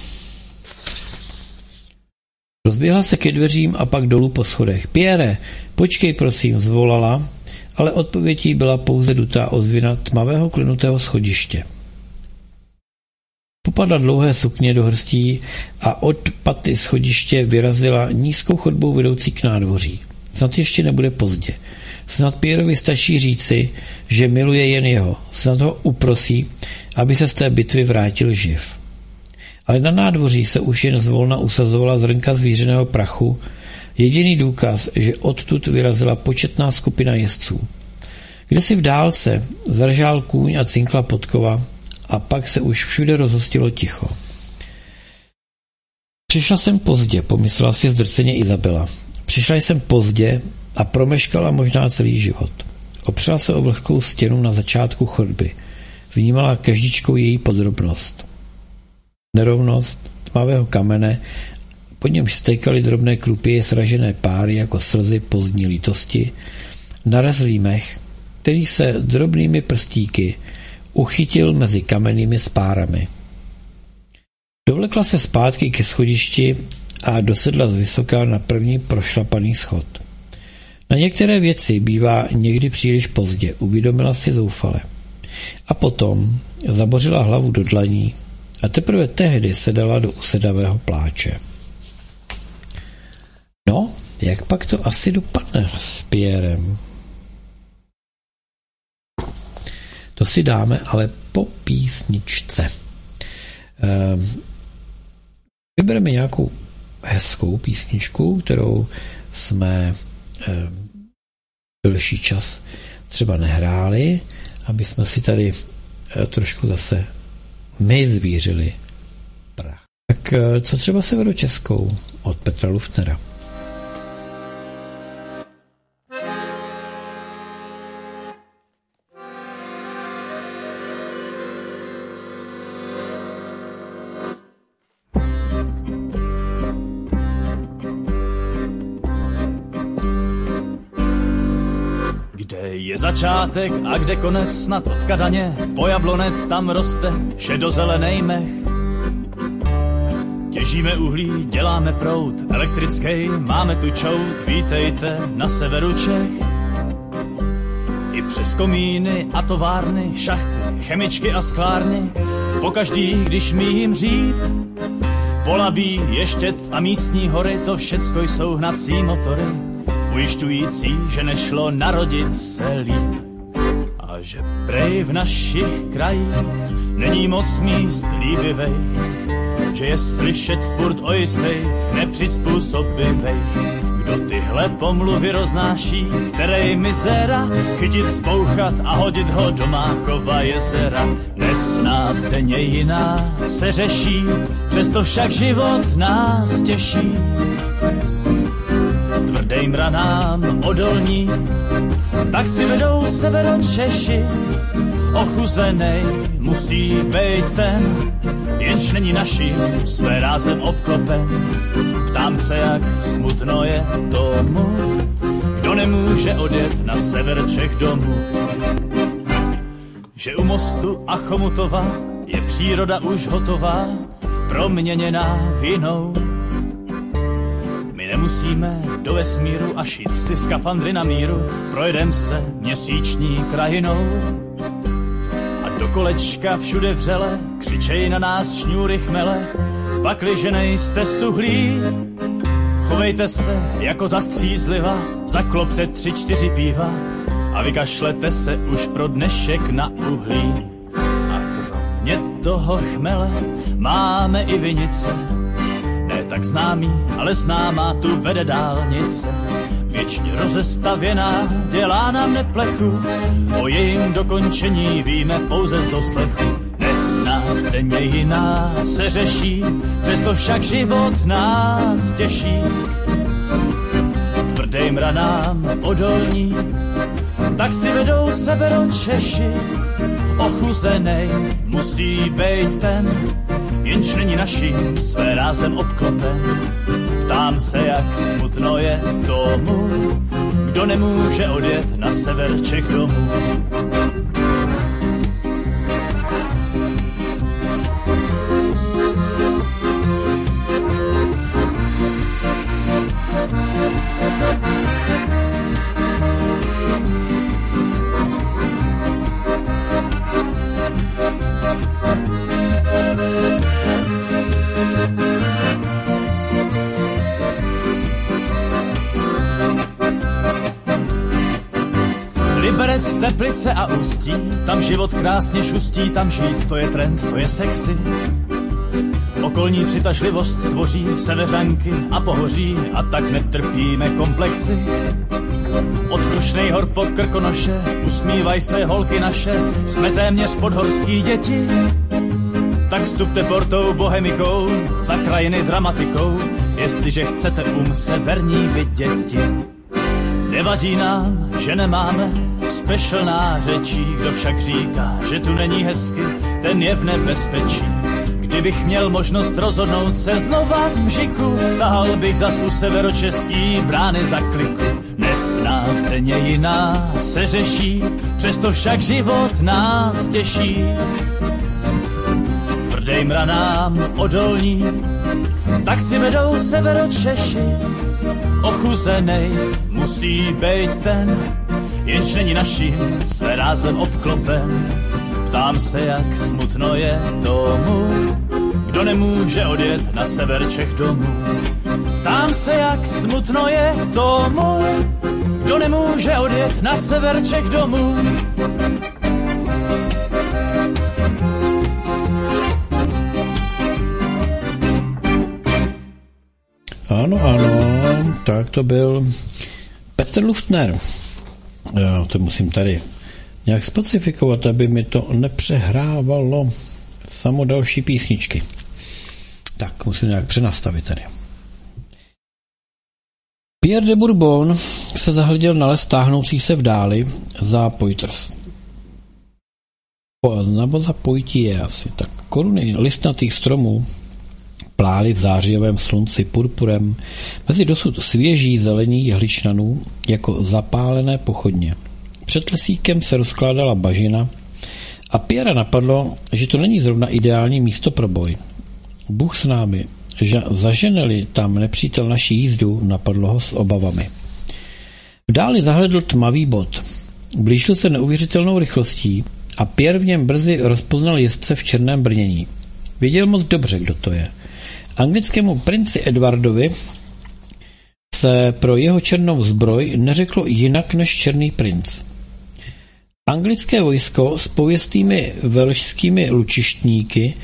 Rozběhla se ke dveřím a pak dolů po schodech. Pierre, počkej prosím, zvolala, ale odpovědí byla pouze dutá ozvěna tmavého klenutého schodiště. Popadla dlouhé sukně do hrstí a od paty schodiště vyrazila nízkou chodbou vedoucí k nádvoří. Snad ještě nebude pozdě. Snad Pierrovi stačí říci, že miluje jen jeho. Snad ho uprosí, aby se z té bitvy vrátil živ. Ale na nádvoří se už jen zvolna usazovala zrnka zvířeného prachu, jediný důkaz, že odtud vyrazila početná skupina jezdců. Kdesi v dálce zaržál kůň a cinkla podkova a pak se už všude rozhostilo ticho. Přišla jsem pozdě, pomyslela si zdrceně Izabela. Přišla jsem pozdě a promeškala možná celý život. Opřela se o vlhkou stěnu na začátku chodby. Vnímala každičkou její podrobnost. Nerovnost tmavého kamene, pod němž stékaly drobné krupě sražené páry jako slzy pozdní lítosti, narazlý mech, který se drobnými prstíky uchytil mezi kamennými spárami. Dovlekla se zpátky ke schodišti a dosedla zvysoka na první prošlapaný schod. Na některé věci bývá někdy příliš pozdě, uvědomila si zoufale. A potom zabořila hlavu do dlaní a teprve tehdy se dala do usedavého pláče. No, jak pak to asi dopadne s Pierrem? To si dáme ale po písničce. Vybereme nějakou hezkou písničku, kterou jsme delší čas třeba nehráli, aby jsme si tady trošku zase my zvířili prach. Tak co třeba Severočeskou od Petra Luftnera? Je začátek a kde konec, snad od Kadaně po Jablonec tam roste šedozelenej mech. Těžíme uhlí, děláme proud elektrický, máme tu čout, vítejte na severu Čech. I přes komíny a továrny, šachty, chemičky a sklárny, pokaždý, když mím říp, Polabí, Ještěd a místní hory, to všecko jsou hnací motory, ujišťující, že nešlo narodit se líp. A že prej v našich krajích není moc míst líbivých, že je slyšet furt o jistých nepřizpůsobivých. Kdo tyhle pomluvy roznáší, který mizera, chytit, spouchat a hodit ho do Máchova jezera. Dnes nás denně jiná se řeší, přesto však život nás těší. Tvrdým ranám odolní, tak si vedou Severočeši. Ochuzenej musí být ten, jenž není naším své rázem obklopen. Ptám se, jak smutno je tomu, kdo nemůže odjet na sever Čech domů. Že u mostu a Chomutova je příroda už hotová, proměněná vinou. My nemusíme do vesmíru a šít si skafandry na míru, projedem se měsíční krajinou. A do kolečka všude vřele křičej na nás šňůry chmele, pakliže nejste stuhlí, chovejte se jako zastřízliva, zaklopte tři, čtyři piva a vykašlete se už pro dnešek na uhlí. A kromě toho chmele máme i vinice, ne tak známý, ale známá tu vede dálnice. Věčně rozestavěná, dělá nám neplechu, o jejím dokončení víme pouze z doslechu. Dnes nás denně jiná se řeší, přesto však život nás těší. Tvrdým ranám odolní, tak si vedou Severočeši. Ochuzenej musí být ten, jenž není naším své rázem obklopen. Ptám se, jak smutno je tomu, kdo nemůže odjet na sever Čech domů. Liberec, Teplice a Ústí, tam život krásně šustí, tam žít, to je trend, to je sexy. Okolní přitažlivost tvoří seveřanky a pohoří, a tak netrpíme komplexy. Od Krušnej hor po Krkonoše, usmívaj se holky naše, jsme téměř podhorský děti. Tak vstupte portou bohemikou, za krajiny dramatikou, jestliže chcete um severní viděti. Nevadí nám, že nemáme special nářečí, kdo však říká, že tu není hezky, ten je v nebezpečí. Kdybych měl možnost rozhodnout se znova v Mžiku, tahal bych zas u severočeský brány za kliku. Dnes nás denně jiná se řeší, přesto však život nás těší. Tvrdej mranám odolní, tak si vedou severočeši. Ochuzenej musí být ten, jenž není naším své rázem obklopen. Ptám se, jak smutno je tomu, kdo nemůže odjet na sever Čech domů. Ptám se, jak smutno je tomu, kdo nemůže odjet na sever Čech domů. Ano, ano, tak to byl Petr Luftner. Já to musím tady nějak specifikovat, aby mi to nepřehrávalo samo další písničky. Tak, musím nějak přenastavit tady. Pierre de Bourbon se zahleděl na les táhnoucí se v dáli za Poitiers. Nebo za Poitiers asi. Tak koruny listnatých stromů plály v zářijovém slunci purpurem mezi dosud svěží zelení jehličnanů jako zapálené pochodně. Před lesíkem se rozkládala bažina a Pierre napadlo, že to není zrovna ideální místo pro boj. Bůh s námi, že zaženeli tam nepřítel naší jízdu, napadlo ho s obavami. V dáli zahledl tmavý bod. Blížil se neuvěřitelnou rychlostí a Pierre v něm brzy rozpoznal jezdce v černém brnění. Věděl moc dobře, kdo to je. Anglickému princi Edwardovi se pro jeho černou zbroj neřeklo jinak než Černý princ. Anglické vojsko s pověstnými velšskými lučištníky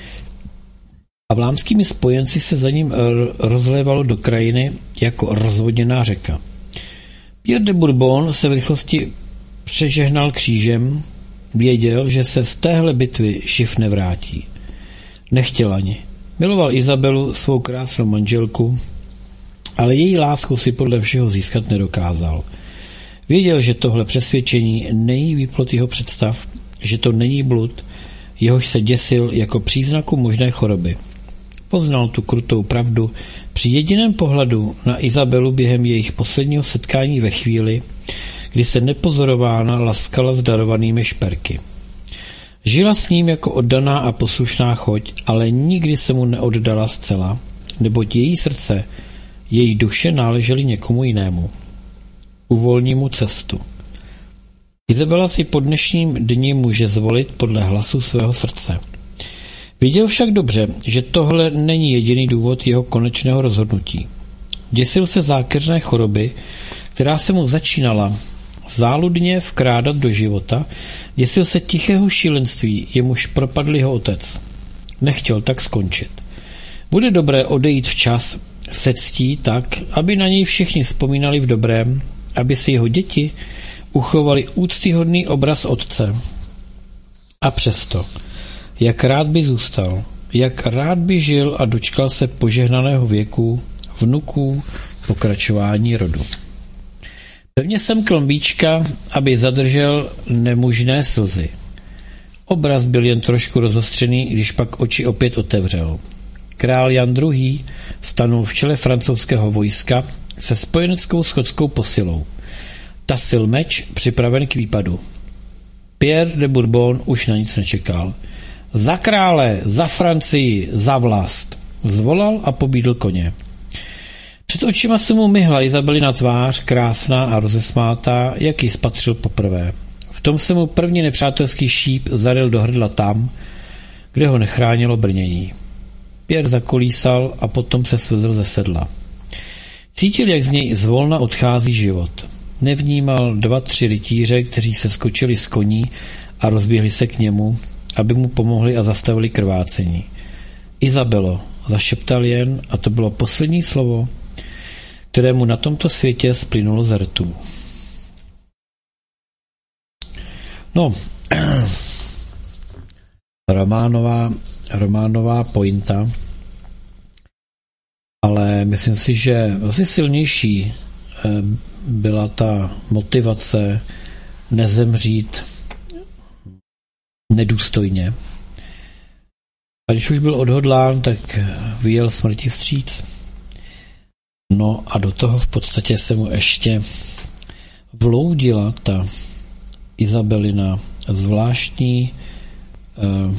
a vlámskými spojenci se za ním rozlévalo do krajiny jako rozvodněná řeka. Pierre de Bourbon se v rychlosti přežehnal křížem, věděl, že se z téhle bitvy živ nevrátí. Nechtěl ani. Miloval Izabelu, svou krásnou manželku, ale její lásku si podle všeho získat nedokázal. Věděl, že tohle přesvědčení není výplod jeho představ, že to není blud, jehož se děsil jako příznaku možné choroby. Poznal tu krutou pravdu při jediném pohledu na Izabelu během jejich posledního setkání ve chvíli, kdy se nepozorována laskala s darovanými šperky. Žila s ním jako oddaná a poslušná choť, ale nikdy se mu neoddala zcela, neboť její srdce, její duše náležely někomu jinému. Uvolní mu cestu. Izabela si po dnešním dni může zvolit podle hlasu svého srdce. Viděl však dobře, že tohle není jediný důvod jeho konečného rozhodnutí. Děsil se zákeřné choroby, která se mu začínala záludně vkrádat do života, děsil se tichého šílenství, jemuž propadl jeho otec. Nechtěl tak skončit. Bude dobré odejít včas se ctí tak, aby na něj všichni vzpomínali v dobrém, aby si jeho děti uchovali úctyhodný obraz otce. A přesto, jak rád by zůstal, jak rád by žil a dočkal se požehnaného věku, vnuků, pokračování rodu. Pevně semkl mbíčka, aby zadržel nemožné slzy. Obraz byl jen trošku rozostřený, když pak oči opět otevřel. Král Jan druhý. stanul v čele francouzského vojska se spojeneckou schodskou posilou. Tasil meč, připraven k výpadu. Pierre de Bourbon už na nic nečekal. Za krále, za Francii, za vlast. Zvolal a pobídl koně. Před očima se mu myhla Izabelina tvář, krásná a rozesmátá, jak ji spatřil poprvé. V tom se mu první nepřátelský šíp zaryl do hrdla tam, kde ho nechránilo brnění. Pierre zakolísal a potom se svezl ze sedla. Cítil, jak z něj zvolna odchází život. Nevnímal dva, tři rytíře, kteří se skočili z koní a rozběhli se k němu, aby mu pomohli a zastavili krvácení. Izabelo, zašeptal jen, a to bylo poslední slovo, kterému na tomto světě splynulo z rtů. No, románová, románová pointa Ale myslím si, že asi silnější byla ta motivace nezemřít nedůstojně. A když už byl odhodlán, tak vyjel smrti vstříc. No a do toho v podstatě se mu ještě vloudila ta Izabelina zvláštní uh,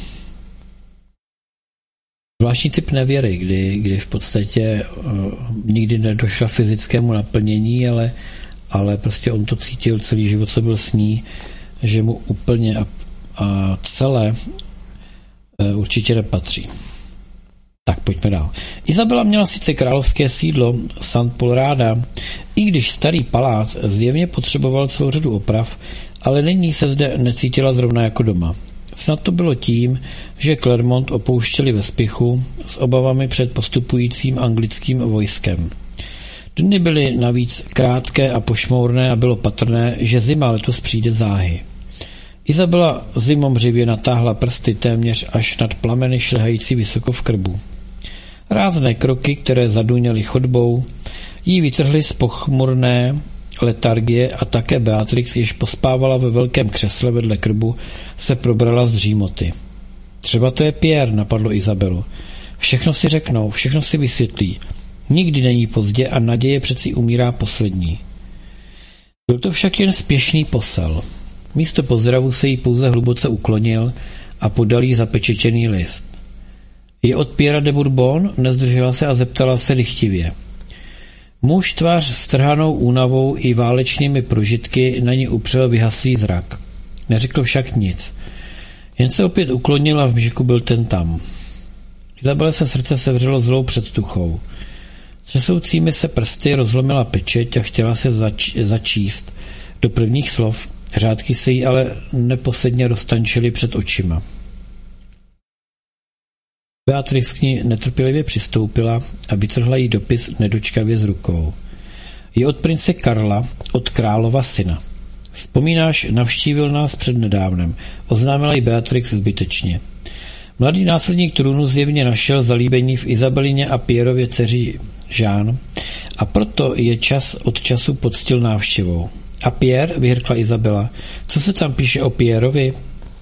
zvláštní typ nevěry, kdy, kdy v podstatě uh, nikdy nedošla fyzickému naplnění, ale, ale prostě on to cítil celý život, co byl s ní, že mu úplně a, a celé uh, určitě nepatří. Tak pojďme dál. Izabela měla sice královské sídlo Sant Polráda, i když starý palác zjevně potřeboval celou řadu oprav, ale nyní se zde necítila zrovna jako doma. Snad to bylo tím, že Clermont opouštěli ve spěchu s obavami před postupujícím anglickým vojskem. Dny byly navíc krátké a pošmourné a bylo patrné, že zima letos přijde záhy. Izabela zimomřivě natáhla prsty téměř až nad plameny šlehající vysoko v krbu. Rázné kroky, které zaduněly chodbou, jí vytrhly z pochmurné letargie a také Beatrix, jež pospávala ve velkém křesle vedle krbu, se probrala z dřímoty. Třeba to je Pierre, napadlo Izabelu. Všechno si řeknou, všechno si vysvětlí. Nikdy není pozdě a naděje přeci umírá poslední. Byl to však jen spěšný posel. Místo pozdravu se jí pouze hluboce uklonil a podal jí zapečetěný list. Je od Pierre de Bourbon? Nezdržela se a zeptala se dychtivě. Muž tvář strhanou únavou i válečnými prožitky na ní upřel vyhaslý zrak. Neřekl však nic. Jen se opět uklonil a v mžiku byl ten tam. Izabele se srdce sevřelo zlou předtuchou. Třesoucími se prsty rozlomila pečeť a chtěla se zač- začíst do prvních slov. Řádky se jí ale neposledně roztančily před očima. Beatrix k ní netrpělivě přistoupila a vytrhla jí dopis nedočkavě z rukou. Je od prince Karla, od králova syna. Vzpomínáš, navštívil nás přednedávnem, oznámila jí Beatrix zbytečně. Mladý následník trůnu zjevně našel zalíbení v Izabelině a Pierrově dceři Jeanne a proto je čas od času poctil návštěvou. A Pierre, vyhrkla Izabela, co se tam píše o Pierrovi?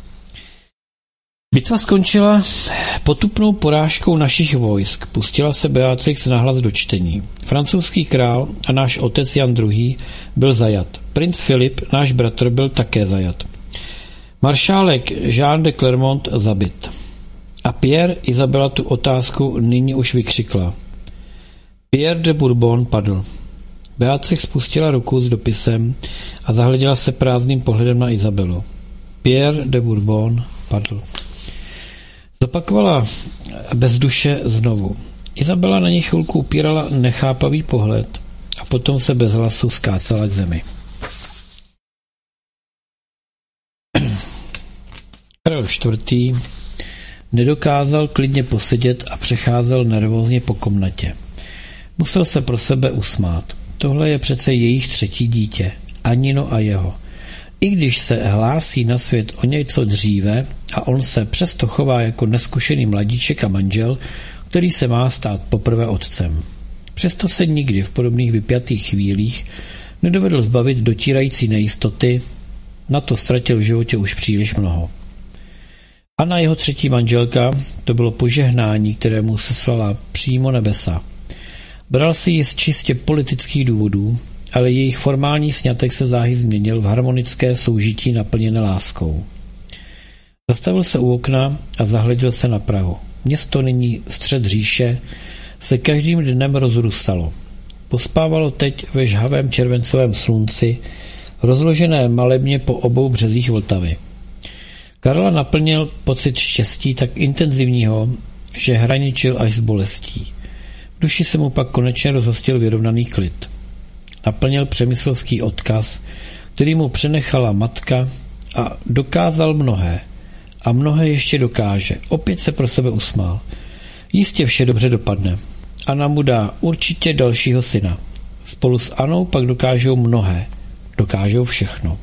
Bitva skončila potupnou porážkou našich vojsk. Pustila se Beatrix nahlas do čtení. Francouzský král a náš otec Jan druhý. byl zajat. Princ Filip, náš bratr, byl také zajat. Maršálek Jean de Clermont zabit. A Pierre, Izabela tu otázku nyní už vykřikla. Pierre de Bourbon padl. Beatrix spustila ruku s dopisem a zahleděla se prázdným pohledem na Izabelu. Pierre de Bourbon padl. Zopakovala bez duše znovu. Izabela na ní chvilku upírala nechápavý pohled a potom se bez hlasu skácela k zemi. Karel čtvrtý. nedokázal klidně posedět a přecházel nervózně po komnatě. Musel se pro sebe usmát. Tohle je přece jejich třetí dítě, Anino a jeho. I když se hlásí na svět o něco dříve a on se přesto chová jako neskušený mladíček a manžel, který se má stát poprvé otcem. Přesto se nikdy v podobných vypjatých chvílích nedovedl zbavit dotírající nejistoty, na to ztratil v životě už příliš mnoho. Anna, jeho třetí manželka, to bylo požehnání, kterému seslala přímo nebesa. Bral si ji z čistě politických důvodů, ale jejich formální sňatek se záhy změnil v harmonické soužití naplněné láskou. Zastavil se u okna a zahleděl se na Prahu. Město, nyní střed říše, se každým dnem rozrůstalo. Pospávalo teď ve žhavém červencovém slunci, rozložené malebně po obou březích Vltavy. Karla naplnil pocit štěstí tak intenzivního, že hraničil až s bolestí. V duši se mu pak konečně rozhostil vyrovnaný klid. Naplnil přemyslovský odkaz, který mu přenechala matka, a dokázal mnohé. A mnohé ještě dokáže. Opět se pro sebe usmál. Jistě vše dobře dopadne. Anna mu dá určitě dalšího syna. Spolu s Anou pak dokážou mnohé. Dokážou všechno.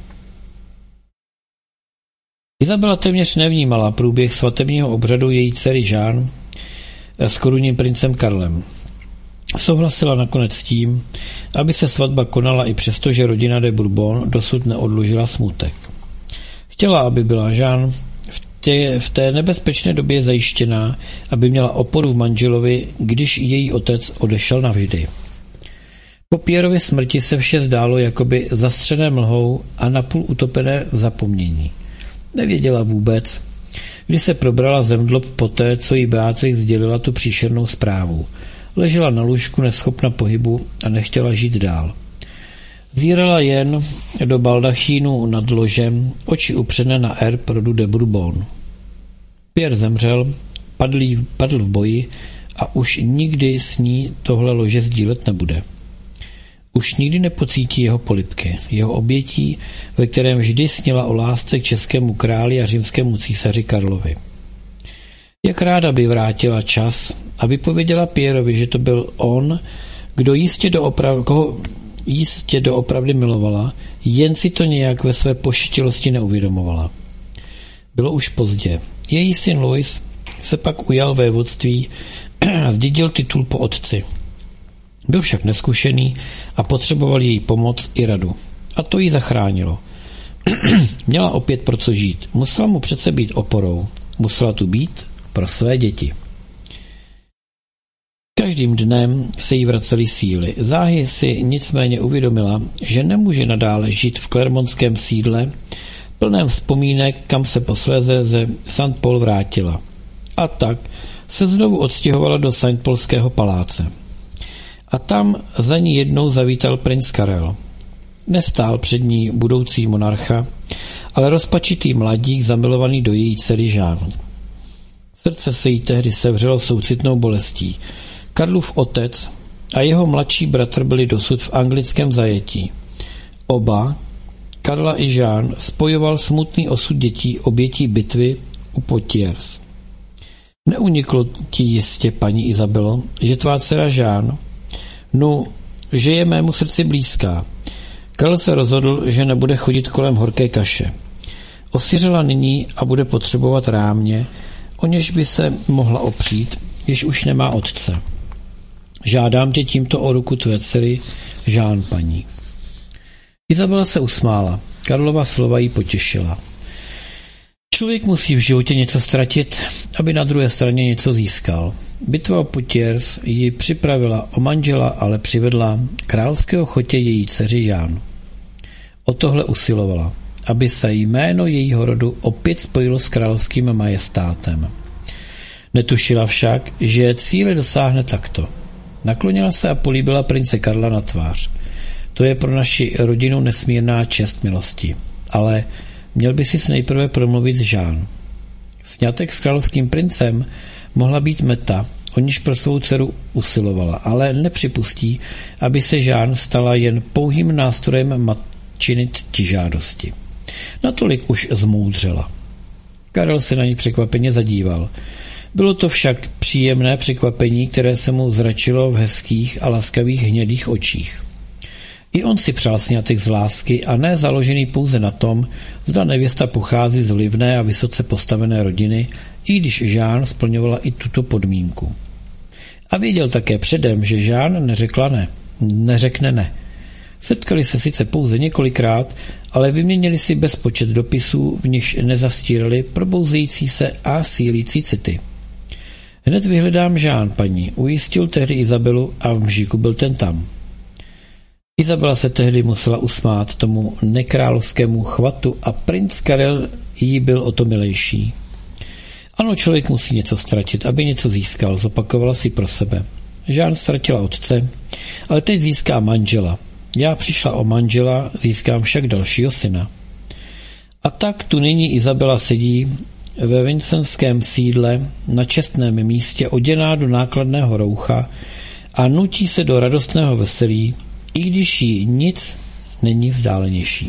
Izabela téměř nevnímala průběh svatebního obřadu její dcery Jeanne s korunním princem Karlem. Souhlasila nakonec s tím, aby se svatba konala i přesto, že rodina de Bourbon dosud neodložila smutek. Chtěla, aby byla Jeanne v té, v té nebezpečné době zajištěná, aby měla oporu v manželovi, když její otec odešel navždy. Po Pierrově smrti se vše zdálo jakoby zastřené mlhou a napůl utopené v zapomnění. Nevěděla vůbec, kdy se probrala zemdlob poté, co jí Beatrix sdělila tu příšernou zprávu. Ležela na lůžku neschopna pohybu a nechtěla žít dál. Zírala jen do baldachínu nad ložem, oči upřené na erb rodu de Bourbon. Pierre zemřel, padlý, padl v boji a už nikdy s ní tohle lože sdílet nebude. Už nikdy nepocítí jeho polibky, jeho obětí, ve kterém vždy snila o lásce k českému králi a římskému císaři Karlovi. Jak ráda by vrátila čas a vypověděla Pierrovi, že to byl on, kdo jistě doopravdy, koho jistě doopravdy milovala, jen si to nějak ve své pošetilosti neuvědomovala. Bylo už pozdě. Její syn Louis se pak ujal vévodství a zdědil titul po otci. Byl však neskušený a potřeboval její pomoc i radu. A to jí zachránilo. Měla opět pro co žít. Musela mu přece být oporou. Musela tu být pro své děti. Každým dnem se jí vracely síly. Záhy si nicméně uvědomila, že nemůže nadále žít v klermonském sídle, plném vzpomínek, kam se posléze ze Saint Paul vrátila. A tak se znovu odstěhovala do Saint Paulského paláce. A tam za ní jednou zavítal princ Karel. Nestál před ní budoucí monarcha, ale rozpačitý mladík zamilovaný do její dcery Jeanne. Srdce se jí tehdy sevřelo soucitnou bolestí. Karlův otec a jeho mladší bratr byli dosud v anglickém zajetí. Oba, Karla i Jeanne, spojoval smutný osud dětí obětí bitvy u Poitiers. Neuniklo ti jistě, paní Izabelo, že tvá dcera Jeanne, no, že je mému srdci blízká. Karl se rozhodl, že nebude chodit kolem horké kaše. Osiřela nyní a bude potřebovat rámě, o něž by se mohla opřít, jež už nemá otce. Žádám tě tímto o ruku tvé dcery, Jeanne, paní. Izabela se usmála. Karlova slova jí potěšila. Člověk musí v životě něco ztratit, aby na druhé straně něco získal. Bitva o Poitiers ji připravila o manžela, ale přivedla královského chotě její dceři Jeanne. O tohle usilovala, aby se jméno jejího rodu opět spojilo s královským majestátem. Netušila však, že cíle dosáhne takto. Naklonila se a políbila prince Karla na tvář. To je pro naši rodinu nesmírná čest, milosti. Ale měl by si nejprve promluvit s Jeanne. Sňatek s královským princem mohla být meta, o níž pro svou dceru usilovala, ale nepřipustí, aby se Jeanne stala jen pouhým nástrojem matčiny ctižádosti. Natolik už zmoudřela. Karel se na ní překvapeně zadíval. Bylo to však příjemné překvapení, které se mu zračilo v hezkých a laskavých hnědých očích. I on si přál sňatek z lásky a ne založený pouze na tom, zda nevěsta pochází z vlivné a vysoce postavené rodiny, i když Jeanne splňovala i tuto podmínku. A věděl také předem, že Jeanne neřekla ne, neřekne ne. Setkali se sice pouze několikrát, ale vyměnili si bezpočet dopisů, v nichž nezastírali probouzející se a sílící city. Hned vyhledám Jeanne, paní, ujistil tehdy Izabelu a v mžíku byl ten tam. Izabela se tehdy musela usmát tomu nekrálovskému chvatu a princ Karel jí byl o to milejší. Ano, člověk musí něco ztratit, aby něco získal, zopakovala si pro sebe. Jeanne ztratila otce, ale teď získá manžela. Já přišla o manžela, získám však dalšího syna. A tak tu nyní Izabela sedí ve vincenském sídle na čestném místě oděná do nákladného roucha a nutí se do radostného veselí, i když jí nic není vzdálenější.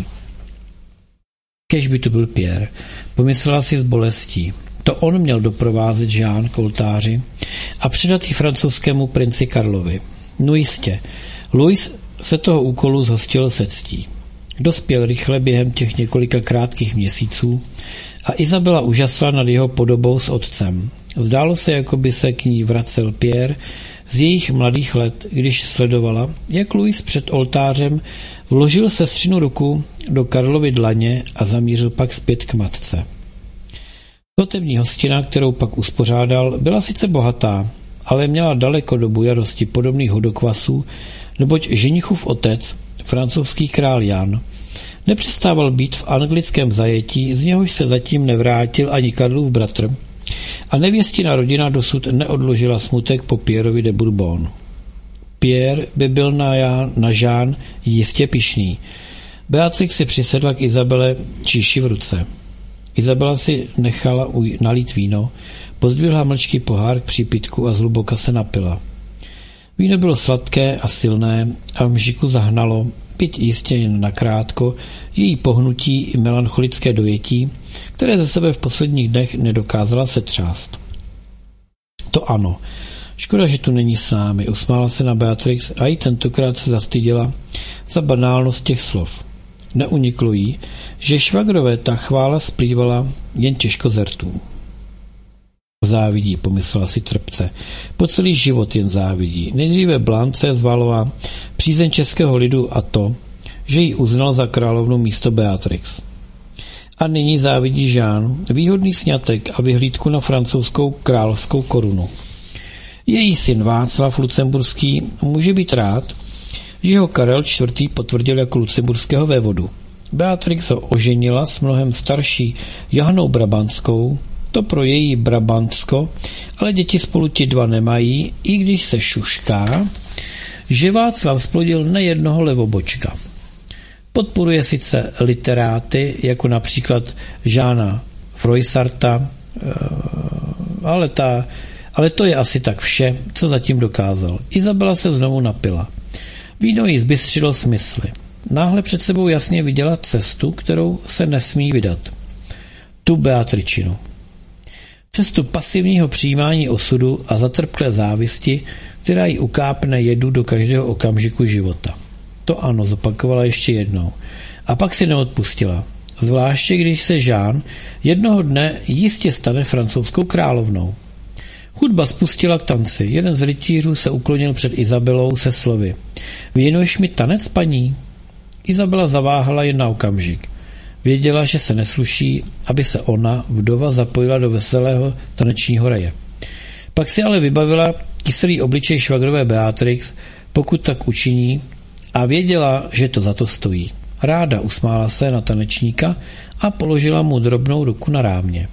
Kež by to byl Pierre, pomyslela si s bolestí. To on měl doprovázet Jeanne k oltáři a předat ji francouzskému princi Karlovi. No jistě, Louis se toho úkolu zhostil se ctí. Dospěl rychle během těch několika krátkých měsíců a Izabela úžasla nad jeho podobou s otcem. Zdálo se, jako by se k ní vracel Pierre, z jejich mladých let, když sledovala, jak Louis před oltářem vložil sestřinu ruku do Karlovy dlaně a zamířil pak zpět k matce. Svatební hostina, kterou pak uspořádal, byla sice bohatá, ale měla daleko do bujarosti podobných hodokvasů, neboť ženichův otec, francouzský král Jan, nepřestával být v anglickém zajetí, z něhož se zatím nevrátil ani Karlův bratr, a nevěstina rodina dosud neodložila smutek po Pierrovi de Bourbon. Pierre by byl na, Jan, na Jean jistě pyšný. Beatrix si přisedla k Izabele číši v ruce. Izabela si nechala uj- nalít víno, pozdvihla mlčky pohár k přípitku a zhluboka se napila. Víno bylo sladké a silné a v mžiku zahnalo, byť jistě jen nakrátko, její pohnutí i melancholické dojetí, které ze sebe v posledních dnech nedokázala setřást. To ano, škoda, že tu není s námi, usmála se na Beatrix a i tentokrát se zastyděla za banálnost těch slov. Neuniklo jí, že švagrové ta chvála splývala jen těžko zertů. Závidí, pomyslela si trpce. Po celý život jen závidí. Nejdříve Blance zvalila přízeň českého lidu a to, že ji uznal za královnu místo Beatrix. A nyní závidí Jean výhodný sňatek a vyhlídku na francouzskou královskou korunu. Její syn Václav Lucemburský může být rád, že ho Karel čtvrtý potvrdil jako lucemburského vévodu. Beatrix ho oženila s mnohem starší Johannou Brabantskou, to pro její Brabantsko, ale děti spolu ti dva nemají, i když se šušká, že Václav splodil nejednoho levobočka. Podporuje sice literáty, jako například Žána Froissarta, ale, ta, ale to je asi tak vše, co zatím dokázal. Izabela se znovu napila. Víno jí zbystřilo smysly. Náhle před sebou jasně viděla cestu, kterou se nesmí vydat. Tu Beatričinu. Cestu pasivního přijímání osudu a zatrpklé závisti, která jí ukápne jedu do každého okamžiku života. To ano, zopakovala ještě jednou. A pak si neodpustila. Zvláště, když se Jean jednoho dne jistě stane francouzskou královnou. Hudba spustila k tanci. Jeden z rytířů se uklonil před Izabelou se slovy. Věnuješ mi tanec, paní? Izabela zaváhala jen na okamžik. Věděla, že se nesluší, aby se ona, vdova, zapojila do veselého tanečního reje. Pak si ale vybavila kyselý obličej švagrové Beatrix, pokud tak učiní, a věděla, že to za to stojí. Ráda usmála se na tanečníka a položila mu drobnou ruku na rámě.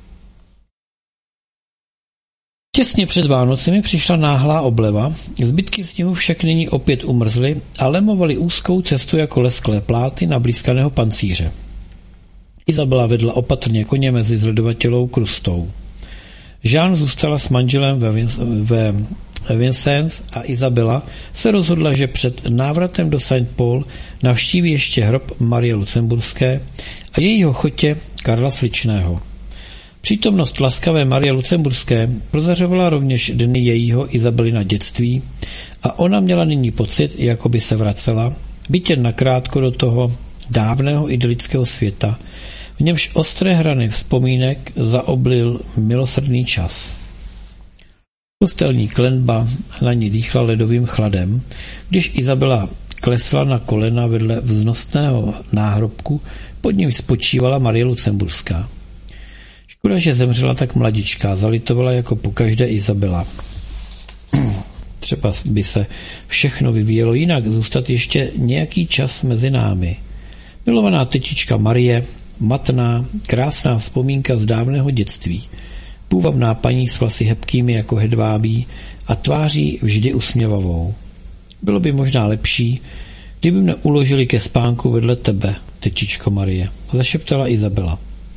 Těsně před Vánocemi přišla náhlá obleva, zbytky sněhu však nyní opět umrzly a lemovaly úzkou cestu jako lesklé pláty na blýskaného pancíře. Izabela vedla opatrně koně mezi zledovatělou krustou. Jean zůstala s manželem ve, ve Vincennes a Izabela se rozhodla, že před návratem do Saint-Paul navštíví ještě hrob Marie Lucemburské a jejího chotě Karla Sličného. Přítomnost laskavé Marie Lucemburské prozařovala rovněž dny jejího Izabelina dětství a ona měla nyní pocit, jako by se vracela, byť jen nakrátko do toho dávného idylického světa, v němž ostré hrany vzpomínek zaoblil milosrdný čas. Kostelní klenba na ní dýchla ledovým chladem, když Izabela klesla na kolena vedle vznosného náhrobku, pod ním spočívala Marie Lucemburská. Škoda, že zemřela tak mladičká, zalitovala jako pokaždé Izabela. Třeba by se všechno vyvíjelo jinak, zůstat ještě nějaký čas mezi námi. Milovaná tetička Marie, matná, krásná vzpomínka z dávného dětství. Půvabná paní s vlasy hebkými jako hedvábí a tváří vždy usměvavou. Bylo by možná lepší, kdyby mne uložili ke spánku vedle tebe, tetičko Marie, zašeptala Izabela.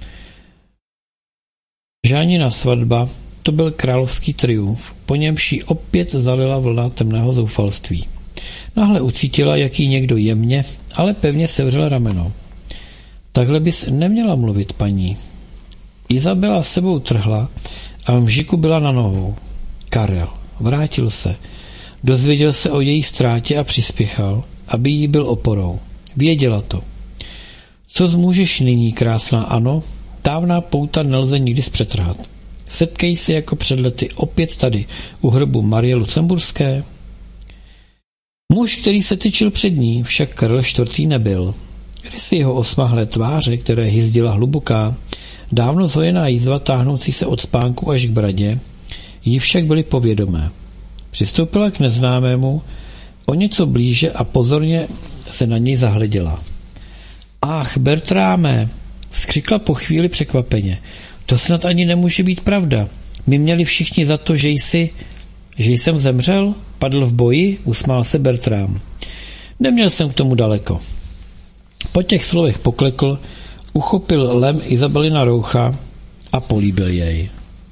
Žánina svatba, to byl královský triumf, po němž jí opět zalila vlna temného zoufalství. Náhle ucítila, jak jí někdo jemně, ale pevně sevřel rameno. Takhle bys neměla mluvit, paní. Izabela s sebou trhla a v mžiku byla na nohou. Karel vrátil se. Dozvěděl se o její ztrátě a přispěchal, aby jí byl oporou. Věděla to. Co zmůžeš nyní, krásná Ano? Dávná pouta nelze nikdy zpřetrhat. Setkají se jako před lety opět tady u hrobu Marie Lucemburské? Muž, který se tyčil před ní, však Karel čtvrtý nebyl. Rysy jeho osmahlé tváře, které hyzdila hluboká, dávno zhojená jízva táhnoucí se od spánku až k bradě, jí však byly povědomé. Přistoupila k neznámému, o něco blíže a pozorně se na něj zahleděla. Ach, Bertráme, vzkřikla po chvíli překvapeně. To snad ani nemůže být pravda. My měli všichni za to, že jsi, že jsem zemřel, padl v boji, usmál se Bertrám. Neměl jsem k tomu daleko. Po těch slovech poklekl, uchopil lem Izabelina roucha a políbil jej.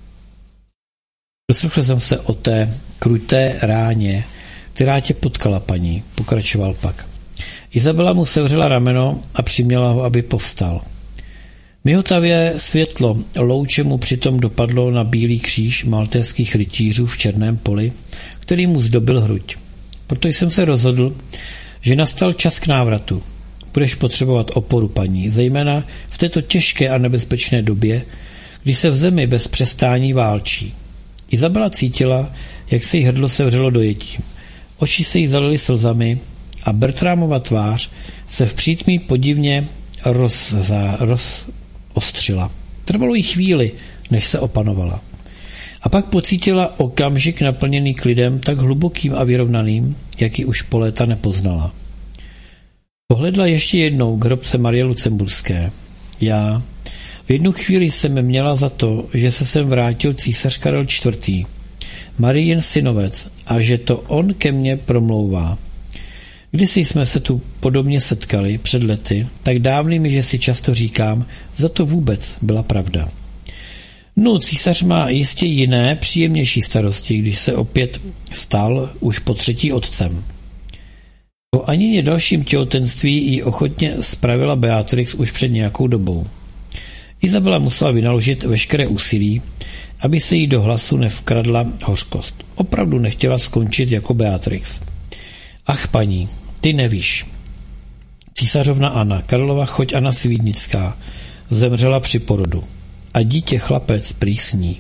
Doslechl jsem se o té kruté ráně, která tě potkala, paní, pokračoval pak. Izabela mu sevřela rameno a přiměla ho, aby povstal. Mihotavé světlo louče mu přitom dopadlo na bílý kříž maltéských rytířů v černém poli, který mu zdobil hruď. Proto jsem se rozhodl, že nastal čas k návratu. Budeš potřebovat oporu, paní, zejména v této těžké a nebezpečné době, kdy se v zemi bez přestání válčí. Izabela cítila, jak se jí hrdlo sevřelo dojetím. Oči se jí zalily slzami a Bertrámova tvář se v přítmí podivně rozza, rozostřila. Trvalo jí chvíli, než se opanovala. A pak pocítila okamžik naplněný klidem tak hlubokým a vyrovnaným, jaký už po léta nepoznala. Pohledla ještě jednou k hrobce Marie Lucemburské. Já v jednu chvíli jsem měla za to, že se sem vrátil císař Karel čtvrtý, Marijin synovec, a že to on ke mně promlouvá. Kdysi jsme se tu podobně setkali před lety, tak dávnými, že si často říkám, za to vůbec byla pravda. No, císař má jistě jiné, příjemnější starosti, když se opět stal už po třetí otcem. Po Anině dalším těhotenství ji ochotně spravila Beatrix už před nějakou dobou. Izabela musela vynaložit veškeré úsilí, aby se jí do hlasu nevkradla hořkost. Opravdu nechtěla skončit jako Beatrix. Ach, paní, ty nevíš. Císařovna Anna, Karlova choť Anna Svídnická, zemřela při porodu. A dítě chlapec prý sní.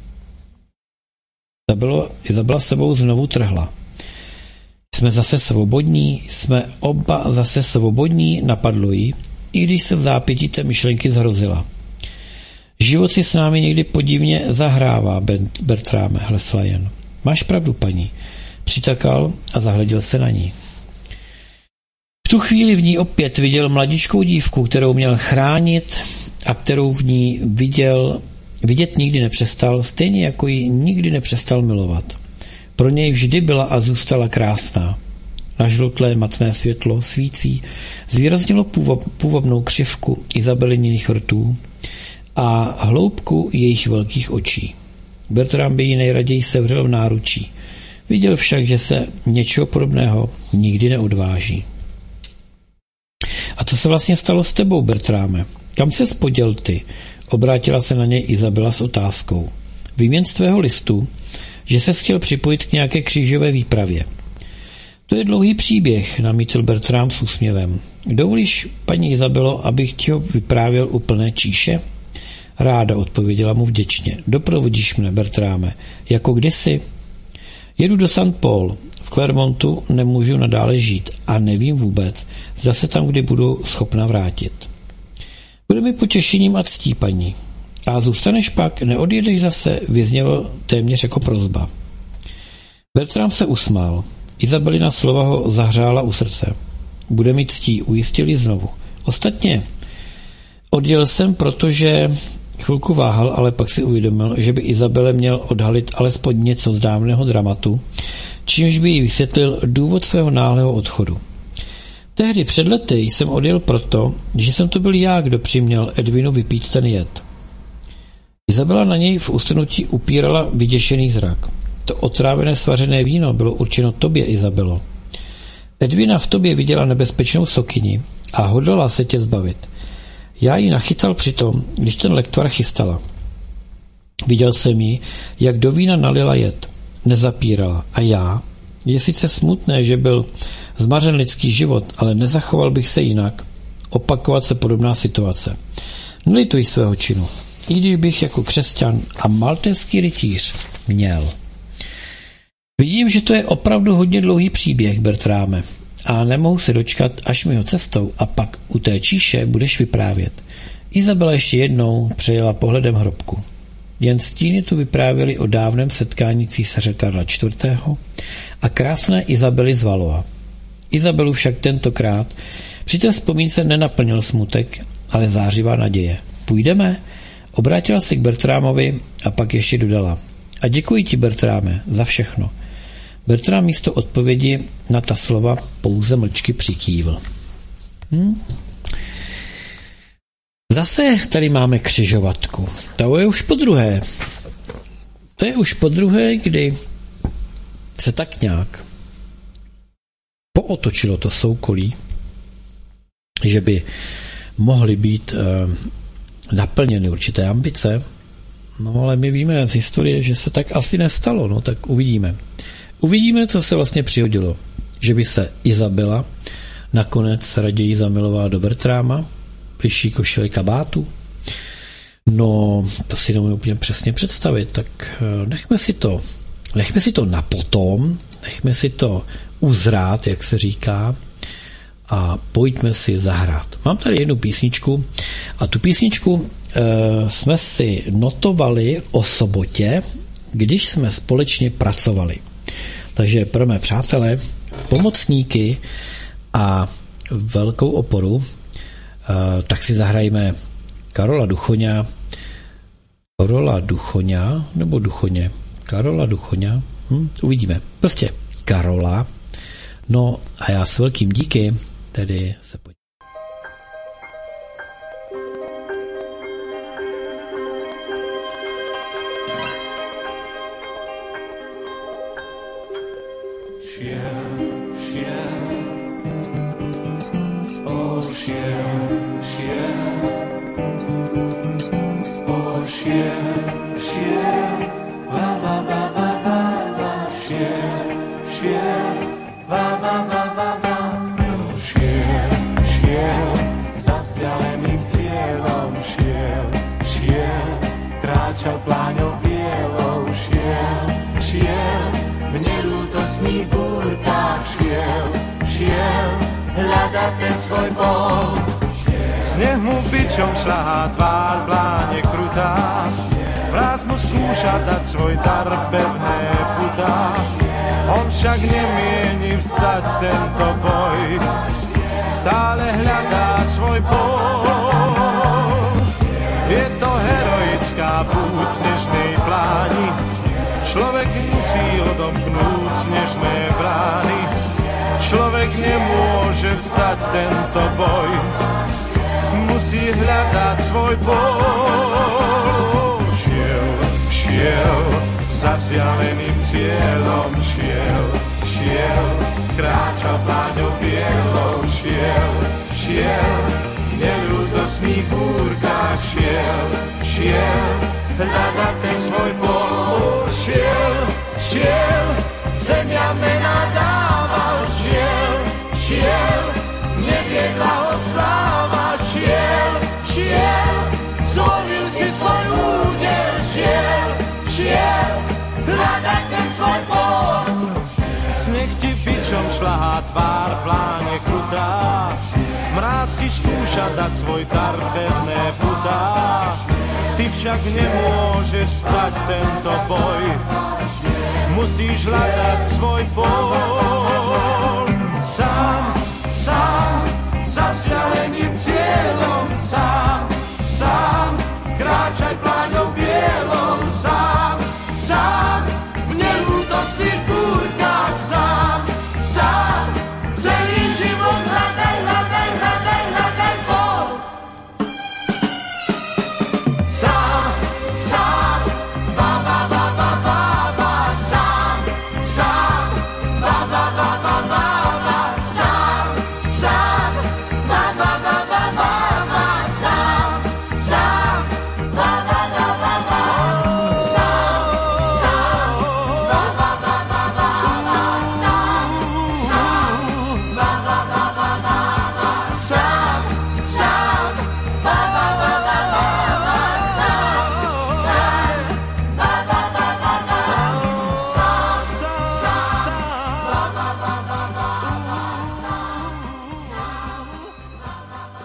Izabela, Izabela sebou znovu trhla. Jsme zase svobodní, jsme oba zase svobodní, napadlo jí, i když se v zápětí té myšlenky zhrozila. Život si s námi někdy podivně zahrává, Bertráme, hlesla jen. Máš pravdu, paní. Přitakal a zahleděl se na ní. V tu chvíli v ní opět viděl mladičkou dívku, kterou měl chránit a kterou v ní viděl, vidět nikdy nepřestal, stejně jako ji nikdy nepřestal milovat. Pro něj vždy byla a zůstala krásná. Nažlutlé matné světlo svící zvýraznilo půvob, půvabnou křivku Izabeliných rtů a hloubku jejich velkých očí. Bertrám by ji nejraději sevřel v náručí. Viděl však, že se něčeho podobného nikdy neodváží. A co se vlastně stalo s tebou, Bertráme? Kam se poděl ty? Obrátila se na něj Izabela s otázkou. Vím jen z tvého listu, že ses chtěl připojit k nějaké křížové výpravě. To je dlouhý příběh, namítl Bertrám s úsměvem. Dovolíš, paní Izabelo, abych ti ho vyprávěl u plné číše? Ráda, odpověděla mu vděčně. Doprovodíš mne, Bertráme, jako kdysi? Jedu do Saint Paul. V Clermontu nemůžu nadále žít a nevím vůbec, zda se tam kdy budu schopna vrátit. Bude mi potěšením a ctí, paní. A zůstaneš pak, neodjedeš zase, vyznělo téměř jako prosba. Bertrám se usmál. Izabelina slova ho zahřála u srdce. Bude mi ctí, ujistil ji znovu. Ostatně, odjel jsem, protože chvilku váhal, ale pak si uvědomil, že by Izabele měl odhalit alespoň něco z dávného dramatu, čímž by jí vysvětlil důvod svého náhlého odchodu. Tehdy před lety jsem odjel proto, že jsem to byl já, kdo přiměl Edvinu vypít ten jed. Izabela na něj v ustrnutí upírala vyděšený zrak. To otrávené svařené víno bylo určeno tobě, Izabelo. Edvina v tobě viděla nebezpečnou sokyni a hodlala se tě zbavit. Já ji nachytal přitom, když ten lektvar chystala. Viděl jsem ji, jak do vína nalila jed. Nezapírala. A já? Je sice smutné, že byl zmařen lidský život, ale nezachoval bych se jinak. Opakovat se podobná situace. Nelituj svého činu. i když bych jako křesťan a maltéský rytíř měl. Vidím, že to je opravdu hodně dlouhý příběh, Bertráme, a nemohu se dočkat, až mi ho cestou a pak u té číše budeš vyprávět. Izabela ještě jednou přejela pohledem hrobku. Jen stíny tu vyprávěli o dávném setkání císaře Karla čtvrtého. a krásné Izabely z Valua. Izabelu však tentokrát při té vzpomínce nenaplnil smutek, ale zářivá naděje. Půjdeme? Obrátila se k Bertrámovi a pak ještě dodala. A děkuji ti, Bertráme, za všechno. Bertrám místo odpovědi na ta slova pouze mlčky přikývl. Hm? Zase tady máme křižovatku. To je už po druhé. To je už po druhé, kdy se tak nějak pootočilo to soukolí, že by mohly být eh, naplněny určité ambice. No ale my víme z historie, že se tak asi nestalo, no tak uvidíme. Uvidíme, co se vlastně přihodilo. Že by se Izabela nakonec raději zamilovala do Bertráma, bližší košile kabátu. No, to si nemůžu úplně přesně představit, tak nechme si to, nechme si to na potom, nechme si to uzrát, jak se říká, a pojďme si zahrát. Mám tady jednu písničku a tu písničku e, jsme si notovali o sobotě, když jsme společně pracovali. Takže pro mé přátelé, pomocníky a velkou oporu, e, tak si zahrajme Karola Duchoňa, Karola Duchoňa, nebo Duchoně, Karola Duchoňa, hm, uvidíme. Prostě Karola. No a já s velkým díky tedy se podívám. Kráčal pláňou bielou, šiel, šiel, v nelútostných búrkách šiel, šiel, hľadať ten svoj bol. Sneh mu bičom šľahá tvár, pláne krutá, mráz mu skúša dať svoj dar, pevné putá. On však nemieni vstať tento boj, stále hľadá svoj bol. Je to heroická púť snežnej pláni, človek musí odomknúť snežné brány. Človek nemôže vzdať tento boj, musí hľadať svoj bol. Šiel, šiel, za vzdialeným cieľom šiel, šiel, kráčal pláňou bielou, šiel, šiel, nelútostných búrkách šiel, šiel, hľadať ten svoj bol. Šiel, šiel, zemia mena dával, šiel, šiel, neviedla ho sláva, šiel, šiel, zvolil si svoj údel, šiel, šiel, hľadať ten svoj bol. Sneh ti bičom šľahá tvár, pláne krutá, mráz ti skúša dať svoj dar, pevné putá. Ty však nemôžeš vstať tento boj, musíš hľadať svoj bol. Sám, sám, za vzdialeným cieľom, sám, sám, kráčaj pláňou bielou, sám, sám, v nelútostných búrkách, sám, sám, celý život hľadaj, hľadaj, hľadaj, hľadaj bol. Sám, sám, ba, ba, ba, ba, ba, ba, sám, sám, ba, ba, ba, ba, ba, ba, sám, sám,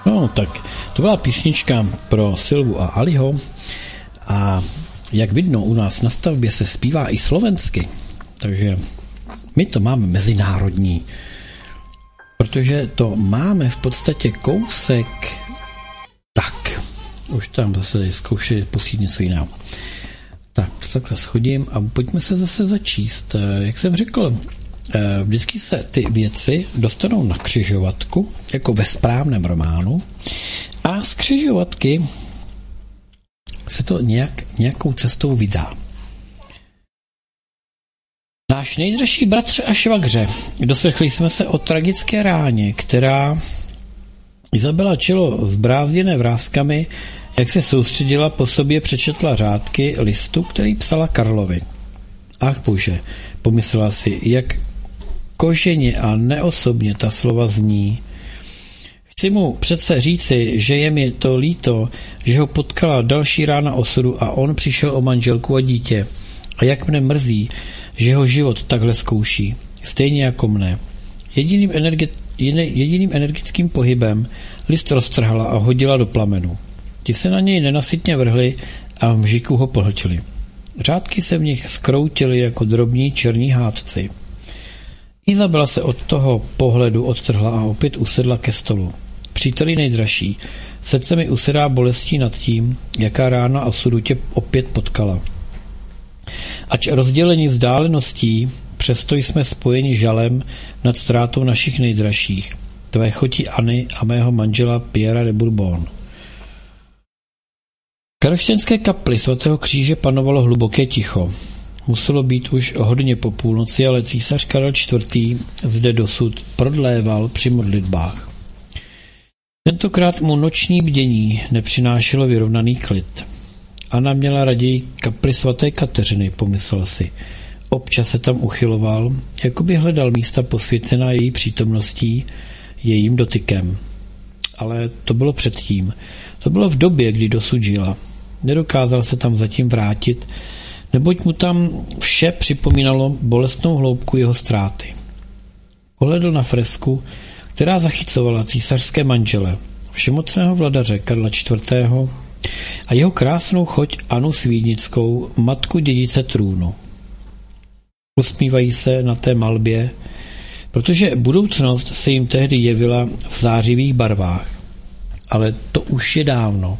No, tak to byla písnička pro Silvu a Aliho a jak vidno, u nás na stavbě se zpívá i slovensky, takže my to máme mezinárodní, protože to máme v podstatě kousek tak. Už tam zase zkoušeli pustit něco jiného. Tak, takhle schodím a pojďme se zase začíst. Jak jsem řekl, vždycky se ty věci dostanou na křižovatku, jako ve správném románu, a z křižovatky se to nějak, nějakou cestou vydá. Náš nejdražší bratře a švagře, doslechli jsme se o tragické ráně, která Izabela čelo zbrázděné vrázkami, jak se soustředila, po sobě přečetla řádky listu, který psala Karlovi. Ach bože, pomyslela si, jak koženě a neosobně ta slova zní. Chci mu přece říci, že je mi to líto, že ho potkala další rána osudu a on přišel o manželku a dítě. A jak mne mrzí, že ho život takhle zkouší. Stejně jako mne. Jediným, energe, jediným energickým pohybem list roztrhala a hodila do plamenu. Ti se na něj nenasytně vrhli a v mžiku ho pohltili. Řádky se v nich skroutily jako drobní černí hádci. Izabela se od toho pohledu odtrhla a opět usedla ke stolu. Příteli nejdražší, srdce mi usedá bolestí nad tím, jaká rána osudu tě opět potkala. Ač rozdělení vzdáleností, přesto jsme spojeni žalem nad ztrátou našich nejdražších, tvé choti Anny a mého manžela Pierre de Bourbon. V karlštejnské kapli svatého kříže panovalo hluboké ticho. Muselo být už hodně po půlnoci, ale císař Karel čtvrtý. zde dosud prodléval při modlitbách. Tentokrát mu noční bdění nepřinášelo vyrovnaný klid. Anna měla raději kapli svaté Kateřiny, pomyslel si. Občas se tam uchyloval, jako by hledal místa posvěcená její přítomností, jejím dotykem. Ale to bylo předtím. To bylo v době, kdy dosud žila. Nedokázal se tam zatím vrátit, neboť mu tam vše připomínalo bolestnou hloubku jeho ztráty. Pohledl na fresku, která zachycovala císařské manžele, všemocného vladaře Karla čtvrtého. a jeho krásnou choť Anu Svídnickou, matku dědice trůnu. Usmívají se na té malbě, protože budoucnost se jim tehdy jevila v zářivých barvách. Ale to už je dávno.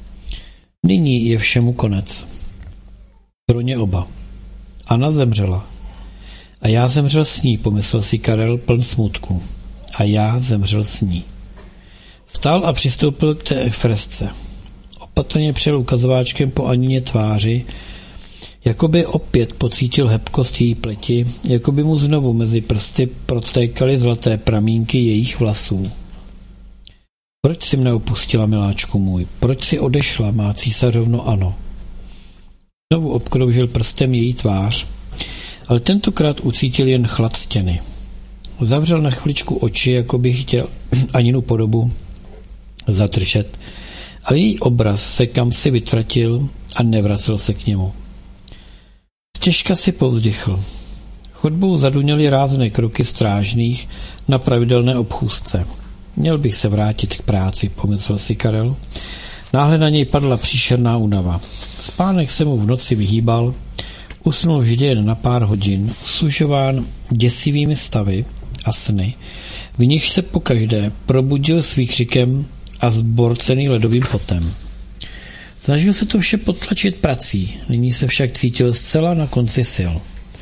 Nyní je všemu konec. Pro ně oba. Anna zemřela. A já zemřel s ní, pomyslel si Karel pln smutku. A já zemřel s ní. Vstal a přistoupil k té fresce. Opatrně přijel ukazováčkem po Anině tváři, jako by opět pocítil hebkost její pleti, jako by mu znovu mezi prsty protékaly zlaté pramínky jejich vlasů. Proč si mne opustila, miláčku můj? Proč si odešla, má císařovno Ano? Znovu obkroužil prstem její tvář, ale tentokrát ucítil jen chlad stěny. Zavřel na chviličku oči, jako by chtěl Aninu podobu zadržet, ale její obraz se kamsi vytratil a nevracel se k němu. Těžka si povzdychl. Chodbou zaduněly rázné kroky strážných na pravidelné obchůzce. Měl bych se vrátit k práci, pomyslel si Karel. Náhle na něj padla příšerná únava. Spánek se mu v noci vyhýbal, usnul vždy jen na pár hodin, sužován děsivými stavy a sny, v nichž se pokaždé probudil s výkřikem a zborcený ledovým potem. Snažil se to vše potlačit prací, nyní se však cítil zcela na konci sil.